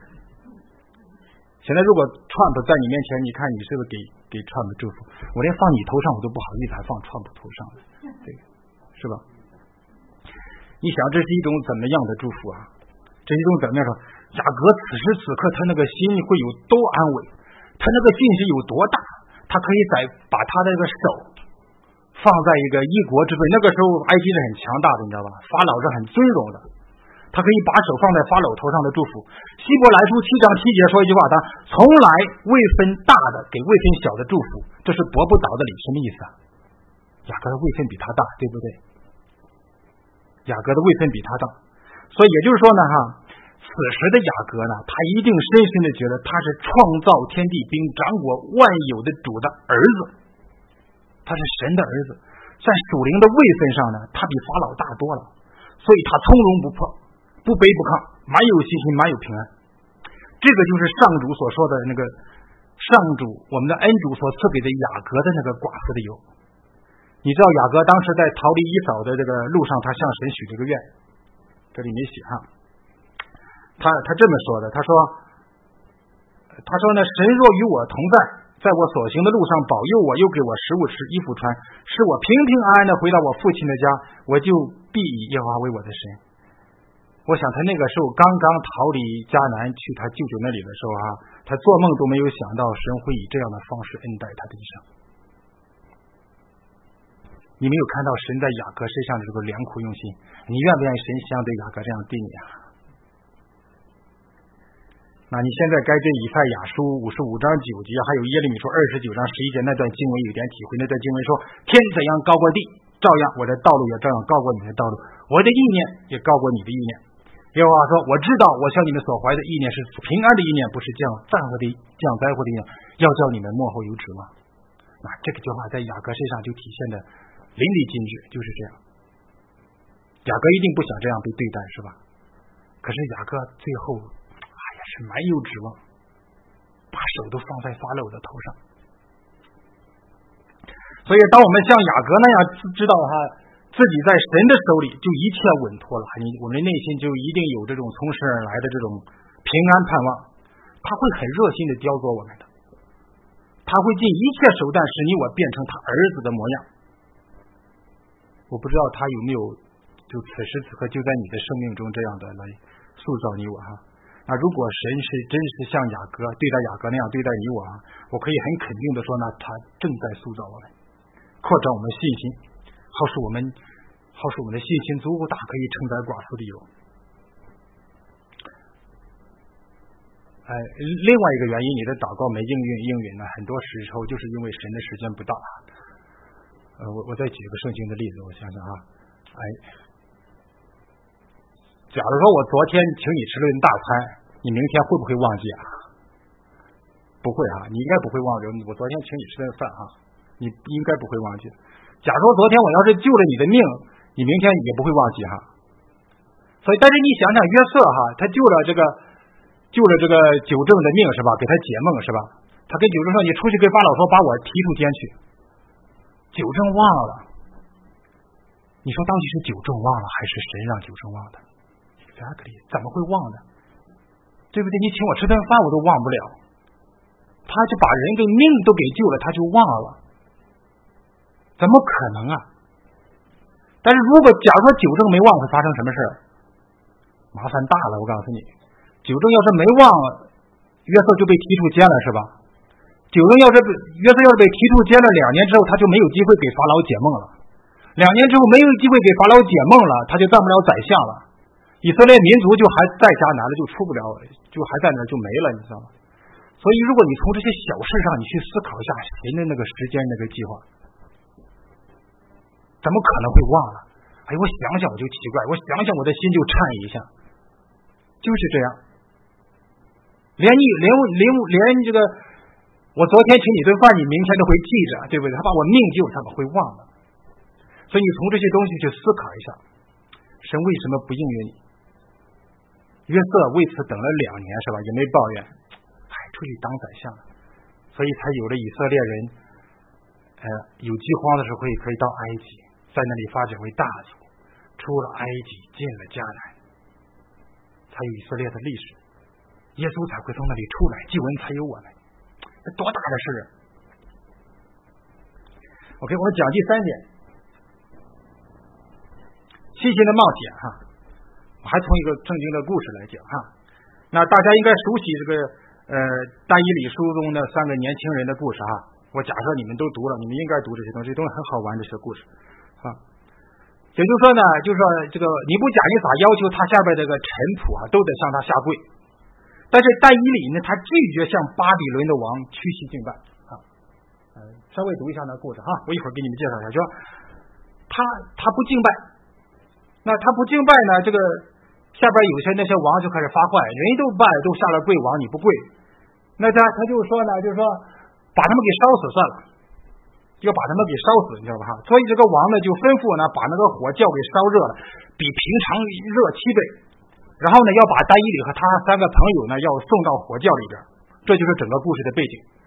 Speaker 1: 现在如果川普在你面前，你看你是不是给给川普祝福？我连放你头上我都不好意思，还放川普头上，这个是吧？你想这是一种怎么样的祝福啊？这是一种怎么样说？雅各此时此刻他那个心会有多安稳，他那个信心有多大，他可以在把他的这个手放在一个一国之尊。那个时候埃及是很强大的，你知道吧？法老是很尊荣的，他可以把手放在法老头上的祝福。希伯来书七章七节说一句话，他从来未分大的给未分小的祝福，这是驳不倒的理。什么意思啊？雅各的位分比他大，对不对？雅各的位分比他大，所以也就是说呢哈，此时的雅各呢，他一定深深的觉得他是创造天地并掌管万有的主的儿子，他是神的儿子，在属灵的位分上呢，他比法老大多了，所以他从容不迫，不卑不亢，满有信心，满有平安。这个就是上主所说的那个上主我们的恩主所赐给的雅各的那个寡妇的油。 你知道雅各当时在逃离以扫的这个路上，他向神许这个愿，这里没写哈。他他这么说的，他说他说呢，神若与我同在，在我所行的路上保佑我，又给我食物吃，衣服穿，使我平平安安的回到我父亲的家，我就必以耶和华为我的神。我想他那个时候刚刚逃离迦南去他舅舅那里的时候啊，他做梦都没有想到神会以这样的方式恩待他的一生。你没有看到神在雅各身上的这个良苦用心，你愿不愿意神像对雅各这样对你啊？那你现在该对以赛亚书五十五章九节，还有耶利米书二十九章十一节那段经文有点体会。那段经文说，天怎样高过地，照样我的道路也照样高过你的道路，我的意念也高过你的意念。耶和华说，我知道我向你们所怀的意念是平安的意念，不是降灾祸的降灾祸的意念，要叫你们末后有指望。那这个句话在雅各身上就体现的淋漓尽致，就是这样。雅各一定不想这样被对待，是吧？可是雅各最后哎呀是蛮有指望，把手都放在法老的头上。所以当我们像雅各那样知道哈，自己在神的手里就一切稳妥了，你我们的内心就一定有这种从神而来的这种平安盼望，他会很热心的雕琢我们的，他会尽一切手段使你我变成他儿子的模样。我不知道他有没有就此时此刻就在你的生命中这样的来塑造你我哈。那如果神是真是像雅各对待雅各那样对待你我啊，我可以很肯定的说呢，他正在塑造我们，扩展我们信心，好使我们好使我们的信心足够大，可以承载寡妇的油。哎，另外一个原因，你的祷告没应允应允呢，很多时候就是因为神的时间不到。呃，我我再举个圣经的例子，我想想啊，哎，假如说我昨天请你吃了顿大餐，你明天会不会忘记啊？不会啊，你应该不会忘记。我昨天请你吃顿饭啊，你应该不会忘记。假如昨天我要是救了你的命，你明天也不会忘记哈。所以，但是你想想约瑟哈，他救了这个救了这个九正的命是吧？给他解梦是吧？他跟九正说：“你出去跟法老说，把我提出监去。”九正忘了。你说到底是九正忘了，还是神让九正忘的 ？Exactly， 怎么会忘呢？对不对？你请我吃顿饭我都忘不了，他就把人跟命都给救了，他就忘了。怎么可能啊？但是如果假如说九正没忘，会发生什么事？麻烦大了，我告诉你，九正要是没忘，约瑟就被提出监了，是吧？九正要是约瑟要是被提出监了，两年之后他就没有机会给法老解梦了。两年之后没有机会给法老解梦了，他就当不了宰相了。以色列民族就还在迦南了，就出不了，就还在那儿就没了，你知道吗？所以如果你从这些小事上你去思考一下神的那个时间那个计划，怎么可能会忘了？哎，我想想我就奇怪，我想想我的心就颤一下，就是这样。连你连连连这个，我昨天请你顿饭，你明天都会记着，对不对？他把我命救，他怎么会忘了？所以你从这些东西去思考一下，神为什么不应允你？约瑟为此等了两年，是吧？也没抱怨，哎，出去当宰相了，所以才有了以色列人，呃，有饥荒的时候可以可以到埃及，在那里发展为大族，出了埃及进了迦南，才有以色列的历史。耶稣才会从那里出来，祭文才有我们，这多大的事啊 ！OK， 我讲第三点，信心的冒险哈。我还从一个圣经的故事来讲哈。那大家应该熟悉这个呃但以理书中的三个年轻人的故事哈。我假设你们都读了，你们应该读这些东西，都是很好玩的这些故事啊。也就是说呢，就是说这个尼布甲尼撒要求他下边这个臣仆啊都得向他下跪，但是但以理呢，他拒绝向巴比伦的王屈膝敬拜啊。呃，稍微读一下那故事哈，我一会儿给你们介绍一下，就说他他不敬拜，那他不敬拜呢，这个下边有些那些王就开始发坏，人都拜都下了跪，王你不跪，那他他就说呢，就是说把他们给烧死算了，要把他们给烧死，你知道吧？所以这个王呢就吩咐呢，把那个火窖给烧热了，比平常热七倍。然后呢，要把但以理和他三个朋友呢，要送到火窖里边，这就是整个故事的背景。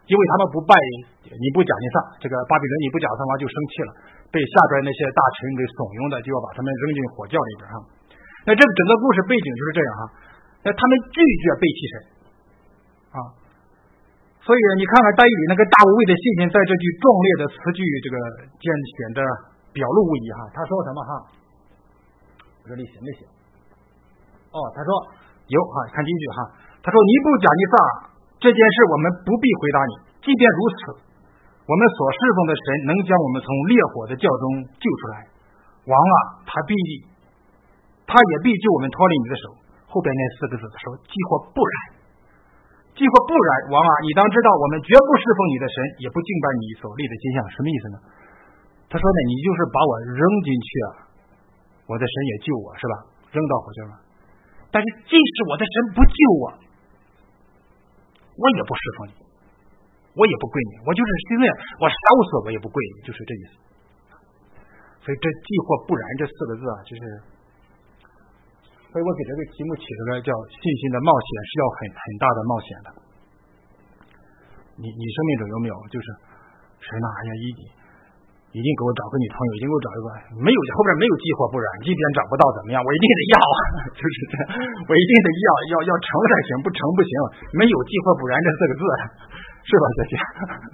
Speaker 1: 因为他们不拜尼布甲尼撒，这个巴比伦尼布甲尼撒王就生气了，被下边那些大臣给怂恿的，就要把他们扔进火窖里边哈。那这个整个故事背景就是这样哈，那他们拒绝背弃神啊，所以你看看但以理那个大无畏的信心，在这句壮烈的词句这个间显得表露无遗哈。他说什么哈？我这里写没写？哦，他说有哈，看进去哈。他说尼布甲尼撒，这件事我们不必回答你，即便如此，我们所侍奉的神能将我们从烈火的窖中救出来。王啊，他必他也必救我们脱离你的手。后边那四个字说，既或不然，既或不然，王啊，你当知道，我们绝不侍奉你的神，也不敬拜你所立的金像。什么意思呢？他说呢，你就是把我扔进去啊，我的神也救我，是吧？扔到火窖了。但是即使我的神不救我，我也不侍奉你，我也不跪你，我就是现在我烧死我也不跪你，就是这意思。所以这既或不然这四个字啊，就是，所以我给这个题目起了个叫信心的冒险是要很很大的冒险的。你你生命中有没有就是神呐，哎呀一一定给我找个女朋友，一定给我找一个，没有后边没有既或不然，即便找不到怎么样，我一定得要，就是这样，我一定得要要要成才行，不成不行，没有既或不然这四个字，是吧，小姐？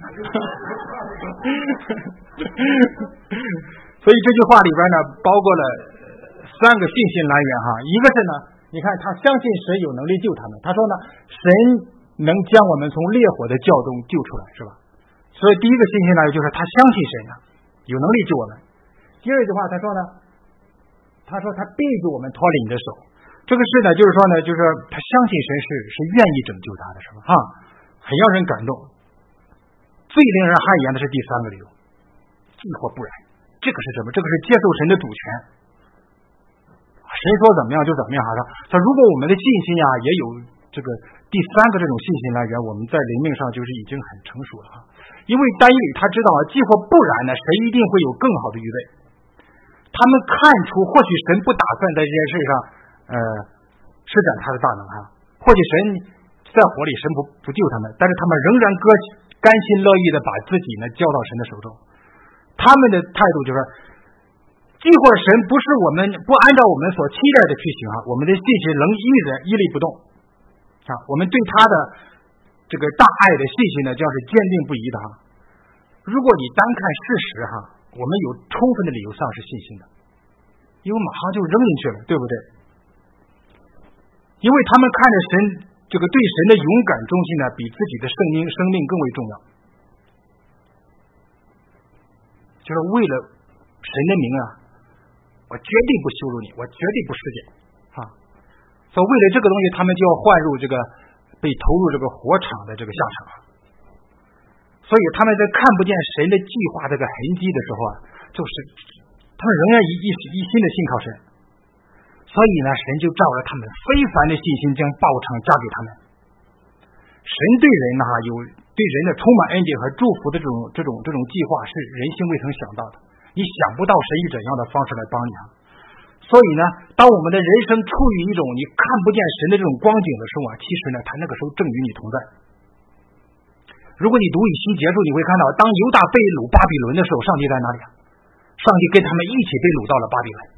Speaker 1: 所以这句话里边呢，包括了三个信心来源哈，一个是呢，你看他相信神有能力救他们，他说呢，神能将我们从烈火的窖中救出来，是吧？所以第一个信心来源就是他相信神啊，有能力救我们。第二句话他说呢，他说他必救我们脱离你的手。这个是呢，就是说呢，就是他相信神是是愿意拯救他的，是吧？哈，很让人感动。最令人汗颜的是第三个理由，既或不然。这个是什么？这个是接受神的主权。神说怎么样就怎么样哈。他如果我们的信心呀也有这个第三个这种信心来源，我们在灵命上就是已经很成熟了哈。因为但以理他知道啊，既或不然呢，神一定会有更好的预备。他们看出，或许神不打算在这件事上，呃，施展他的大能哈。或许神在火里，神不不救他们，但是他们仍然甘甘心乐意的把自己呢交到神的手中。他们的态度就是，既或神不是我们不按照我们所期待的去行哈，我们的信心仍依然屹立不动啊。我们对他的这个大爱的信心呢，将是坚定不移的哈。如果你单看事实哈，我们有充分的理由丧失信心的，因为马上就扔进去了，对不对？因为他们看着神这个对神的勇敢忠心呢，比自己的生命生命更为重要，就是为了神的名啊，我绝对不羞辱你，我绝对不失检啊。所以为了这个东西，他们就要换入这个被投入这个火场的这个下场。所以他们在看不见神的计划这个痕迹的时候啊，就是他们仍然一一一心的信靠神。所以呢，神就照着他们非凡的信心，将报偿加给他们。神对人呢，有对人的充满恩典和祝福的这种这种这种计划，是人心未曾想到的。你想不到神以怎样的方式来帮你啊！所以呢，当我们的人生处于一种你看不见神的这种光景的时候啊，其实呢，他那个时候正与你同在。如果你读以西结束，你会看到，当犹大被掳巴比伦的时候，上帝在哪里啊？上帝跟他们一起被掳到了巴比伦。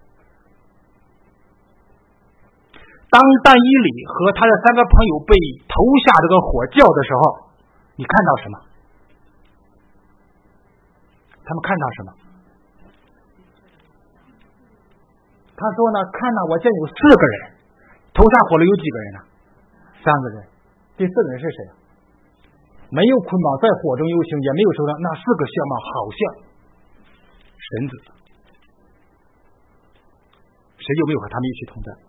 Speaker 1: 当但以理和他的三个朋友被投下这个火窖的时候，你看到什么？他们看到什么？他说呢，看到我见有四个人，投下火了有几个人呢？三个人。第四个人是谁？没有捆绑，在火中游行，也没有受伤。那四个相貌好像神子，谁有没有和他们一起同在？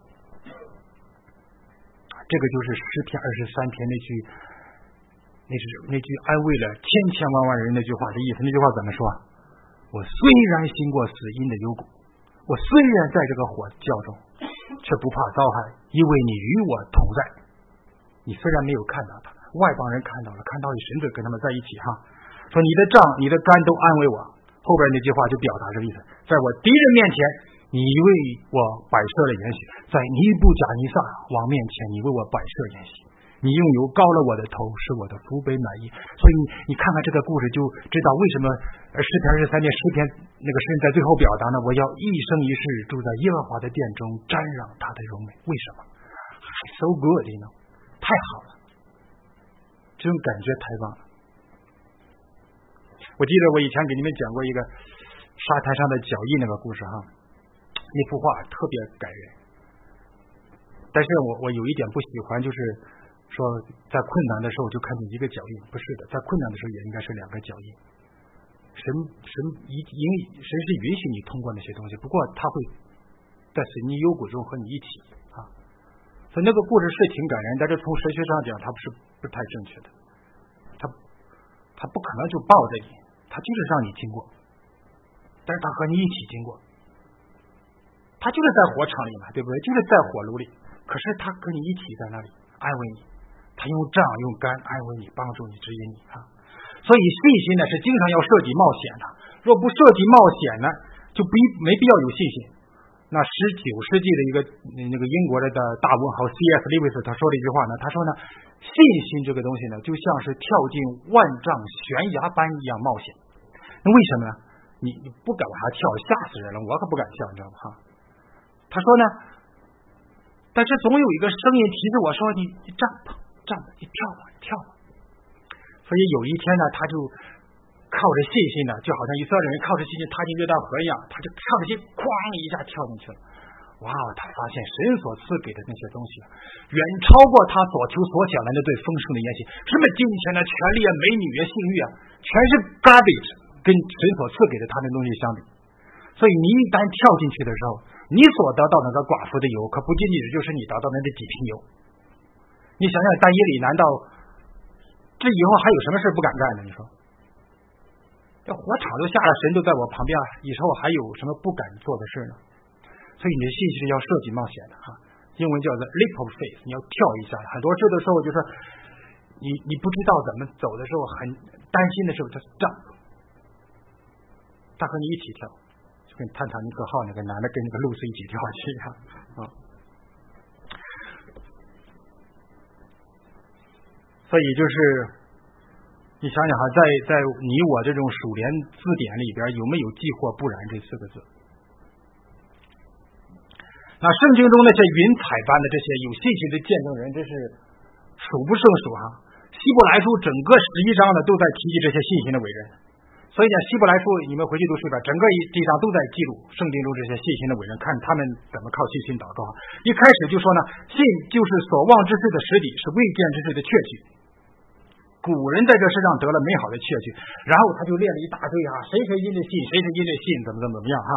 Speaker 1: 这个就是诗篇二十三篇那句，那是那句安慰了千千万万人那句话的意思。那句话怎么说？我虽然行过死荫的幽谷，我虽然在这个火窖中，却不怕遭害，因为你与我同在。你虽然没有看到他，外邦人看到了，看到有神子跟他们在一起哈，说你的杖你的竿都安慰我。后边那句话就表达这个意思，在我敌人面前你为我摆设了筵席，在尼布甲尼撒王面前你为我摆设筵席。 你拥有高了我的头，使我的福杯满溢。所以你你看看这个故事，就知道为什么诗篇二十三篇诗篇那个诗人在最后表达呢？我要一生一世住在耶和华的殿中，瞻仰他的荣美。为什么 ？So good， you know， 太好了，这种感觉太棒了。我记得我以前给你们讲过一个沙滩上的脚印那个故事哈，那幅画特别感人。但是我我有一点不喜欢，就是说在困难的时候就看见一个脚印，不是的，在困难的时候也应该是两个脚印。神神一应神是允许你通过那些东西，不过他会在死你幽谷中和你一起啊。所以那个故事是挺感人，但是从神学上讲，它不是不太正确的。他他不可能就抱着你，他就是让你经过，但是他和你一起经过。他就是在火场里嘛，对不对？就是在火炉里，可是他跟你一起在那里安慰你，他用杖用竿安慰你，帮助你指引你啊。所以信心呢是经常要涉及冒险的，若不涉及冒险呢，就不没必要有信心。那十九世纪的一个那个英国的大文豪 C S Lewis 他说了一句话呢，他说呢，信心这个东西呢，就像是跳进万丈悬崖般一样冒险。那为什么呢？你你不敢往下跳，吓死人了，我可不敢跳，你知道吗？哈。他说呢，但是总有一个声音提示我说，你你站吧站吧，你跳吧跳吧。所以有一天呢，他就靠着信心呢，就好像以色列人靠着信心踏进约旦河一样，他就靠着信哐一下跳进去了。哇，他发现神所赐给的那些东西远超过他所求所想的那对丰盛的宴席，什么金钱啊、权力啊、美女啊、性欲啊，全是 garbage， 跟神所赐给的他的东西相比。所以你一旦跳进去的时候，你所得到那个寡妇的油，可不仅仅就是你得到的那几瓶油。你想想，但以理难道这以后还有什么事不敢干呢？你说，这火场都下了，神都在我旁边，以后还有什么不敢做的事呢？所以你的信心是要涉及冒险的哈，英文叫做 leap of faith， 你要跳一下。很多事的时候，就是你你不知道怎么走的时候，很担心的时候，就是这样，他和你一起跳。跟泰坦尼克号那个男的跟那个露丝一起跳去一样啊，所以就是你想想哈，在在你我这种属灵字典里边有没有“既或不然”这四个字？那圣经中那些云彩般的这些有信心的见证人，真是数不胜数哈。希伯来书整个十一章呢都在提及这些信心的伟人。所以呢，希伯来书你们回去读书吧，整个一地上都在记录圣经中这些信心的伟人，看他们怎么靠信心祷告。一开始就说呢，信就是所望之事的实底，是未见之事的确据。古人在这世上得了美好的确据，然后他就列了一大堆啊，谁谁因着信，谁谁因着信，怎么怎么怎么样哈。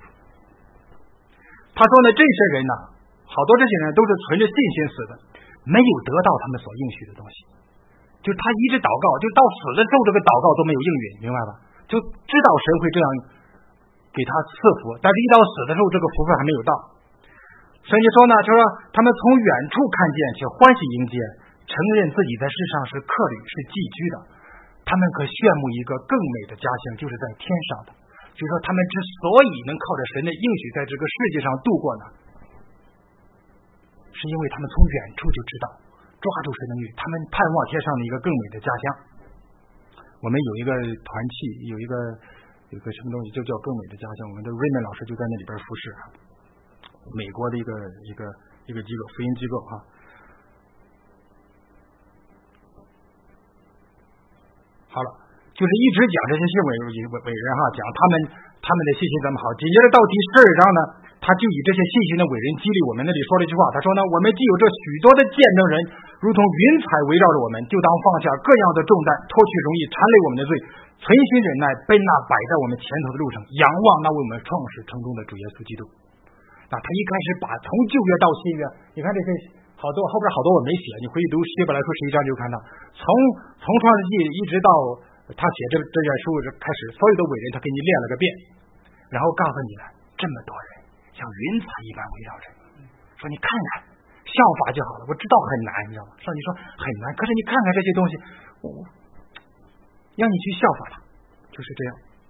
Speaker 1: 他说呢，这些人呢，好多这些人都是存着信心死的，没有得到他们所应许的东西。就是他一直祷告，就到死的时候，这个祷告都没有应允，明白吧？就知道神会这样给他赐福，但是一到死的时候，这个福分还没有到。所以你说呢，就说他们从远处看见且欢喜迎接，承认自己在世上是客旅，是寄居的，他们可羡慕一个更美的家乡，就是在天上的。就是说，他们之所以能靠着神的应许在这个世界上度过呢，是因为他们从远处就知道。抓住神的应许，他们盼望天上的一个更美的家乡。我们有一个团契，有一个有一个什么东西，就叫更美的家乡。我们的瑞曼老师就在那里边服侍啊，美国的一个一个一个机构，福音机构啊。好了，就是一直讲这些信伟伟伟人哈，讲他们他们的信心怎么好。紧接着到第十二章呢，他就以这些信心的伟人激励我们。那里说了一句话，他说呢，我们既有这许多的见证人，如同云彩围绕着我们，就当放下各样的重担，脱去容易缠累我们的罪，存心忍耐，奔那摆在我们前头的路上，仰望那为我们创始成终的主耶稣基督。那他一开始把从旧约到新约，你看这些好多后边好多我没写，你回去读希伯来书十一章就看到，从从创世纪一直到他写这这卷书开始，所有的伟人他给你列了个遍，然后告诉你了这么多人像云彩一般围绕着你，说你看看效法就好了。我知道很难，你知道吗？上帝说很难，可是你看看这些东西，我让你去效法它，就是这样。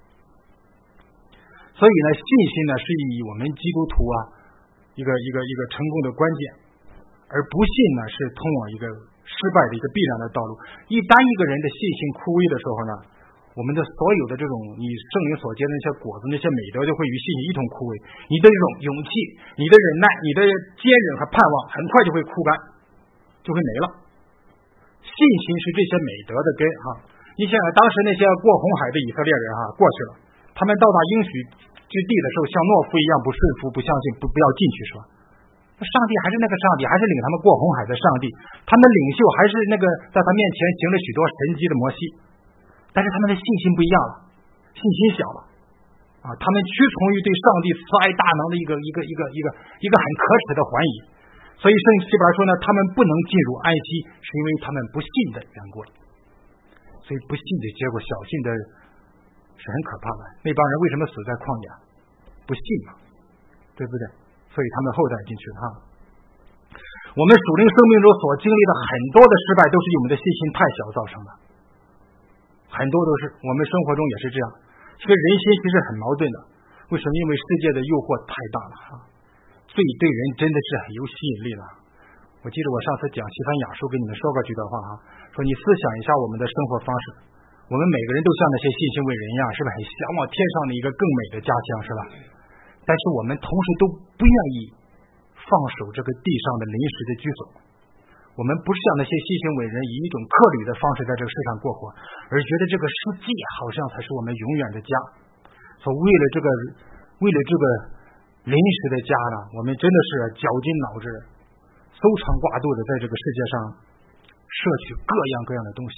Speaker 1: 所以呢，信心呢是以我们基督徒啊一个一个一个成功的关键，而不信呢是通往一个失败的一个必然的道路。一旦一个人的信心枯萎的时候呢，我们的所有的这种你圣灵所结的那些果子，那些美德就会与信心一同枯萎。你的这种勇气、你的忍耐、你的坚韧和盼望，很快就会枯干，就会没了。信心是这些美德的根哈。你想想，当时那些过红海的以色列人哈，过去了，他们到达应许之地的时候，像懦夫一样不顺服、不相信、不不要进去，是吧？上帝还是那个上帝，还是领他们过红海的上帝，他们的领袖还是那个在他面前行了许多神迹的摩西，但是他们的信心不一样了，信心小了啊！他们屈从于对上帝慈爱大能的一个一个一个一个一个很可耻的怀疑，所以圣经里边说呢，他们不能进入安息，是因为他们不信的缘故了。所以不信的结果，小信的是很可怕的。那帮人为什么死在旷野？不信嘛，对不对？所以他们后代进去了哈。我们属灵生命中所经历的很多的失败，都是因为我们的信心太小造成的。很多都是我们生活中也是这样。这个人心其实很矛盾的，为什么？因为世界的诱惑太大了哈，罪对人真的是很有吸引力的。我记得我上次讲西番雅书给你们说过这段话哈，说你思想一下我们的生活方式，我们每个人都像那些信心伟人一样，是不是很向往天上的一个更美的家乡，是吧？但是我们同时都不愿意放手这个地上的临时的居所，我们不是像那些信心伟人以一种客旅的方式在这个世上过活，而觉得这个世界好像才是我们永远的家。所以为了这个为了这个临时的家呢，我们真的是绞尽脑汁，搜肠刮肚的在这个世界上摄取各样各样的东西，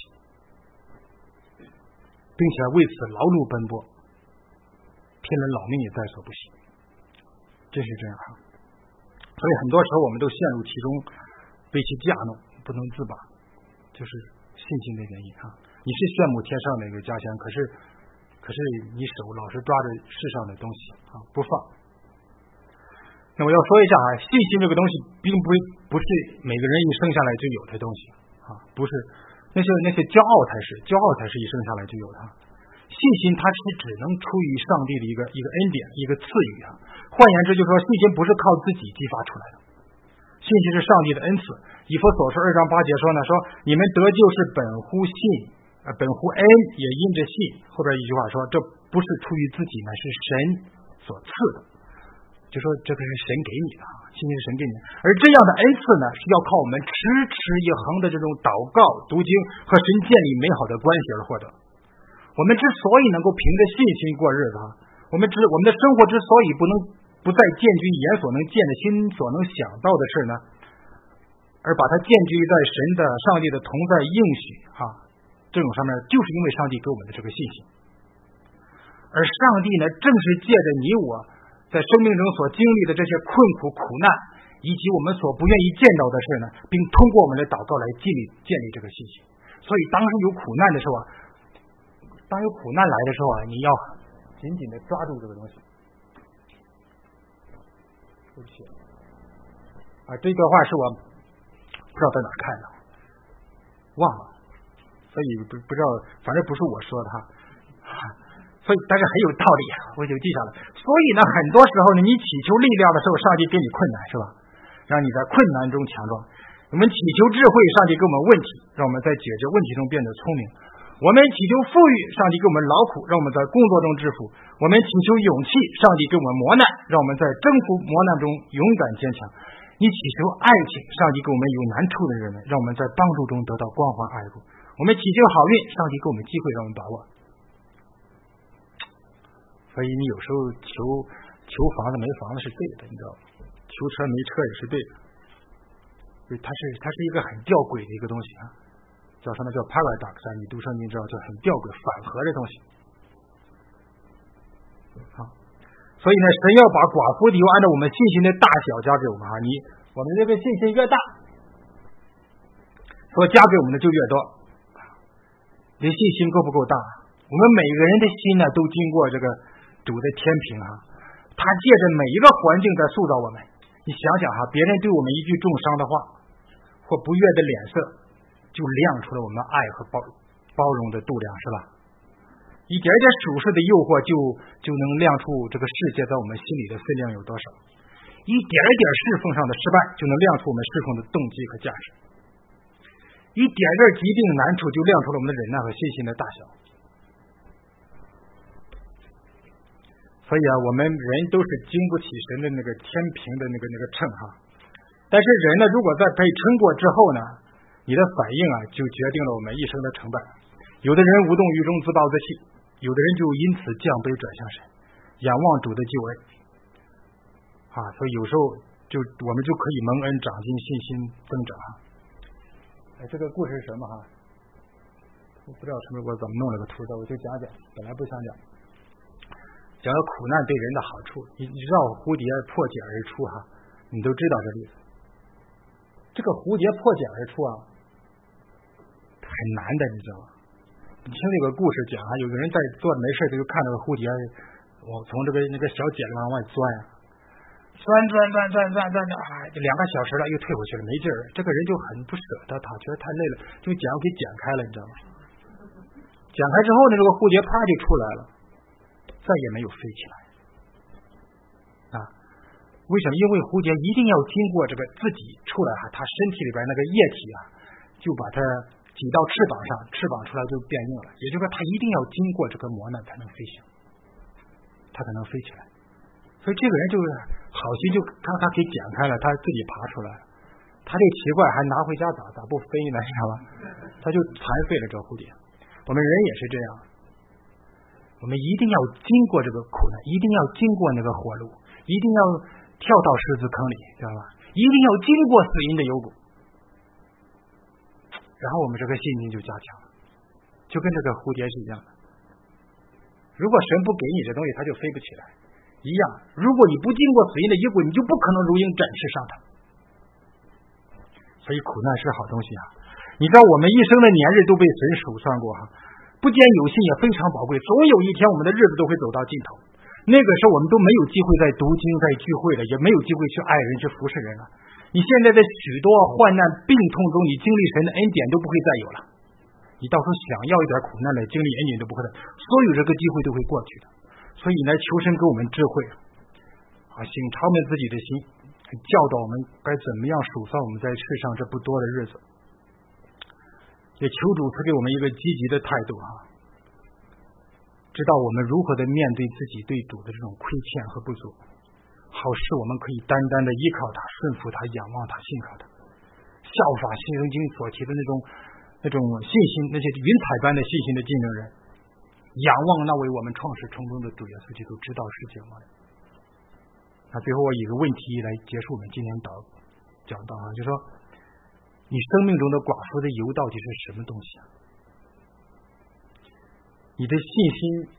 Speaker 1: 并且为此劳碌奔波，拼了老命也在所不惜。真是这样哈。所以很多时候我们都陷入其中，被其架弄，不能自拔，就是信心的原因哈。你是羡慕天上的一个家乡，可是可是你手老是抓着世上的东西啊，不放。那我要说一下啊，信心这个东西并不不是每个人一生下来就有的东西啊，不是那些那些骄傲才是，骄傲才是一生下来就有的。信心它是只能出于上帝的一个一个恩典，一个赐予啊。换言之，就是说信心不是靠自己激发出来的，信心是上帝的恩赐。以弗所书二章八节说呢，说你们得救是本乎信，呃，本乎恩，也因着信。后边一句话说，这不是出于自己，乃是神所赐的。就说这个是神给你的，信心是神给你的。而这样的恩赐呢，是要靠我们持持一恒的这种祷告、读经和神建立美好的关系而获得。我们之所以能够凭着信心过日子，我们之我们的生活之所以不能不再建居眼所能见的、心所能想到的事呢，而把它建居在神的、上帝的同在应许啊这种上面，就是因为上帝给我们的这个信心。而上帝呢，正是借着你我在生命中所经历的这些困苦、苦难，以及我们所不愿意见到的事呢，并通过我们的祷告来建立建立这个信心。所以，当有苦难的时候啊，当有苦难来的时候啊，你要紧紧的抓住这个东西。对不起啊，这段话是我不知道在哪看的，忘了，所以不不知道，反正不是我说的哈。所以，但是很有道理，我就记下来。所以呢，很多时候呢，你祈求力量的时候，上帝给你困难，是吧？让你在困难中强壮。我们祈求智慧，上帝给我们问题，让我们在解决问题中变得聪明。我们祈求富裕，上帝给我们劳苦，让我们在工作中致富。我们祈求勇气，上帝给我们磨难，让我们在征服磨难中勇敢坚强。你祈求爱情，上帝给我们有难处的人们，让我们在帮助中得到光环爱护。我们祈求好运，上帝给我们机会，让我们把握。所以你有时候求求房子没房子是对的，你知道吗？求车没车也是对的，所以它是它是一个很吊诡的一个东西啊，叫什么叫 paradox 啊？你读圣经知道叫很吊诡、反合的东西。好，所以呢，神要把寡妇的油按照我们信心的大小加给我们啊，你我们这个信心越大，所加给我们的就越多。你信心够不够大？我们每个人的心呢，都经过这个主的天平啊，他借着每一个环境在塑造我们。你想想哈，别人对我们一句重伤的话，或不悦的脸色，就亮出了我们爱和包包容的度量，是吧？一点点属世的诱惑就就能亮出这个世界在我们心里的分量有多少，一点点侍奉上的失败就能亮出我们侍奉的动机和价值。 一点点疾病难处就亮出了我们的忍耐和信心的大小。所以啊，我们人都是经不起神的那个天平的那个那个秤哈。但是人呢，如果在被称过之后呢，你的反应啊，就决定了我们一生的成败。有的人无动于衷，自暴自弃；有的人就因此降卑转向神，仰望主的救恩。啊，所以有时候就我们就可以蒙恩长进，信心增长。哎，这个故事是什么哈？我不知道陈美国怎么弄了个图的，我就讲讲，本来不想讲。讲到苦难对人的好处，你你知道蝴蝶破茧而出哈，你都知道这例子。这个蝴蝶破茧而出啊，很难的，你知道吗？你听这个故事讲啊，有个人在做没事就看到个蝴蝶，我从这个那个小茧里往外钻呀、啊，钻钻钻钻钻钻啊，就两个小时了，又退回去了，没劲儿。这个人就很不舍得他，觉得太累了，就茧给剪开了，你知道吗？剪开之后呢，这个蝴蝶啪就出来了，再也没有飞起来。啊，为什么？因为蝴蝶一定要经过这个自己出来哈，它身体里边那个液体啊，就把它挤到翅膀上，翅膀出来就变硬了。也就是说，它一定要经过这个磨难才能飞行，它才能飞起来。所以这个人就是好心，就看他给剪开了，他自己爬出来了。他就奇怪，还拿回家咋咋不飞呢？知道吧？他就残废了这蝴蝶。我们人也是这样，我们一定要经过这个苦难，一定要经过那个火炉，一定要跳到狮子坑里，知道吧？一定要经过死荫的幽谷，然后我们这个信心就加强了，就跟这个蝴蝶是一样的。如果神不给你这东西，它就飞不起来一样。如果你不经过死荫的幽谷，你就不可能如鹰展翅上腾。所以苦难是好东西啊！你知道我们一生的年日都被神数算过哈，不见有心也非常宝贵，总有一天我们的日子都会走到尽头。那个时候我们都没有机会再读经、再聚会了，也没有机会去爱人、去服侍人了。你现在在许多患难、病痛中，你经历神的恩典都不会再有了。你到时候想要一点苦难来经历恩典都不会的，所有这个机会都会过去的。所以来求神给我们智慧啊，醒超们自己的心，教导我们该怎么样数算我们在世上这不多的日子。也求主赐给我们一个积极的态度啊，知道我们如何的面对自己对主的这种亏欠和不足，好使我们可以单单的依靠他、顺服他、仰望他、信靠他，效法新圣经所提的那种那种信心，那些云彩般的信心的见证人，仰望那位我们创始成终的主耶稣基督，知道世界末了。那最后我以一个问题来结束我们今天导讲到啊，就是说你生命中的寡妇的油到底是什么东西啊？你的信心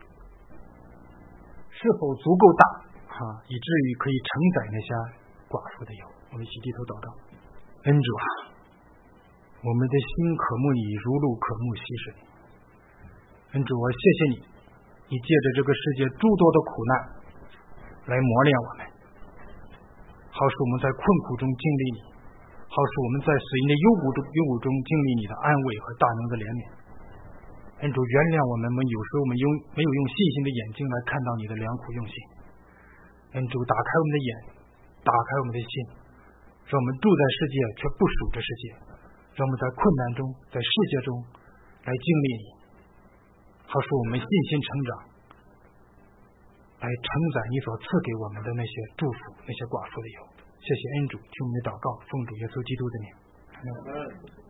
Speaker 1: 是否足够大啊，以至于可以承载那些寡妇的油？我们一起低头祷告。恩主啊，我们的心渴慕你，如鹿渴慕溪水。恩主，我谢谢你，你借着这个世界诸多的苦难来磨练我们，好使我们在困苦中经历你，好使我们在死荫的幽谷中幽谷中经历你的安慰和大能的怜悯。恩主，原谅我们，有时候我们用没有用信心的眼睛来看到你的良苦用心。恩主，打开我们的眼，打开我们的心，让我们住在世界却不属这世界，让我们在困难中，在世界中来经历你，好使我们信心成长，来承载你所赐给我们的那些祝福，那些寡妇的油。谢谢恩主，听我们的祷告，奉主耶稣基督的名。